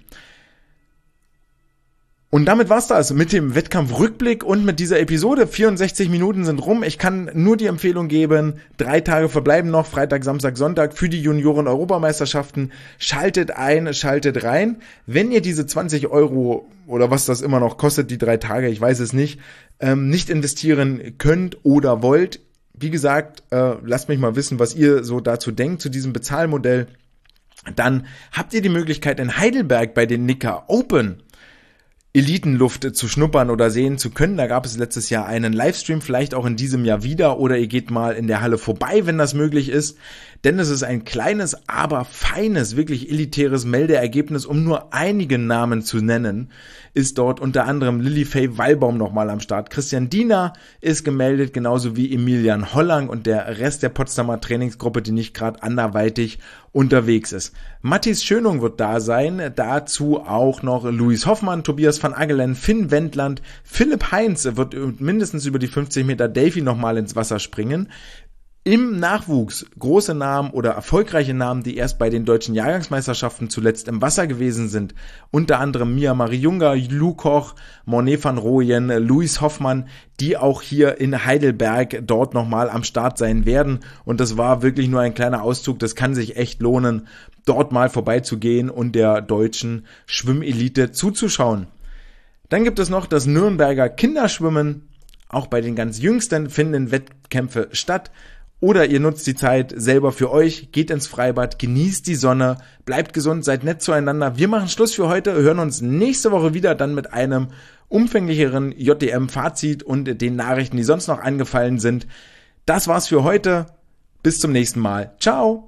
Und damit war's das mit dem Wettkampfrückblick und mit dieser Episode. 64 Minuten sind rum. Ich kann nur die Empfehlung geben, 3 Tage verbleiben noch, Freitag, Samstag, Sonntag für die Junioren-Europameisterschaften. Schaltet ein, schaltet rein. Wenn ihr diese 20 Euro oder was das immer noch kostet, die 3 Tage, ich weiß es nicht investieren könnt oder wollt, wie gesagt, lasst mich mal wissen, was ihr so dazu denkt, zu diesem Bezahlmodell. Dann habt ihr die Möglichkeit in Heidelberg bei den Nicker Open Elitenluft zu schnuppern oder sehen zu können. Da gab es letztes Jahr einen Livestream, vielleicht auch in diesem Jahr wieder, oder ihr geht mal in der Halle vorbei, wenn das möglich ist, denn es ist ein kleines, aber feines, wirklich elitäres Meldeergebnis, um nur einige Namen zu nennen, ist dort unter anderem Lilly Faye Wallbaum nochmal am Start. Christian Diener ist gemeldet, genauso wie Emilian Hollang und der Rest der Potsdamer Trainingsgruppe, die nicht gerade anderweitig unterwegs ist. Mathis Schönung wird da sein, dazu auch noch Luis Hoffmann, Tobias van Agelen, Finn Wendland, Philipp Heinz wird mindestens über die 50 Meter Delphi nochmal ins Wasser springen. Im Nachwuchs große Namen oder erfolgreiche Namen, die erst bei den deutschen Jahrgangsmeisterschaften zuletzt im Wasser gewesen sind, unter anderem Mia Marie Junger, Lou Koch, Monet van Rooyen, Luis Hoffmann, die auch hier in Heidelberg dort nochmal am Start sein werden. Und das war wirklich nur ein kleiner Auszug, das kann sich echt lohnen, dort mal vorbeizugehen und der deutschen Schwimmelite zuzuschauen. Dann gibt es noch das Nürnberger Kinderschwimmen. Auch bei den ganz Jüngsten finden Wettkämpfe statt. Oder ihr nutzt die Zeit selber für euch, geht ins Freibad, genießt die Sonne, bleibt gesund, seid nett zueinander. Wir machen Schluss für heute, hören uns nächste Woche wieder, dann mit einem umfänglicheren JDM-Fazit und den Nachrichten, die sonst noch angefallen sind. Das war's für heute. Bis zum nächsten Mal. Ciao!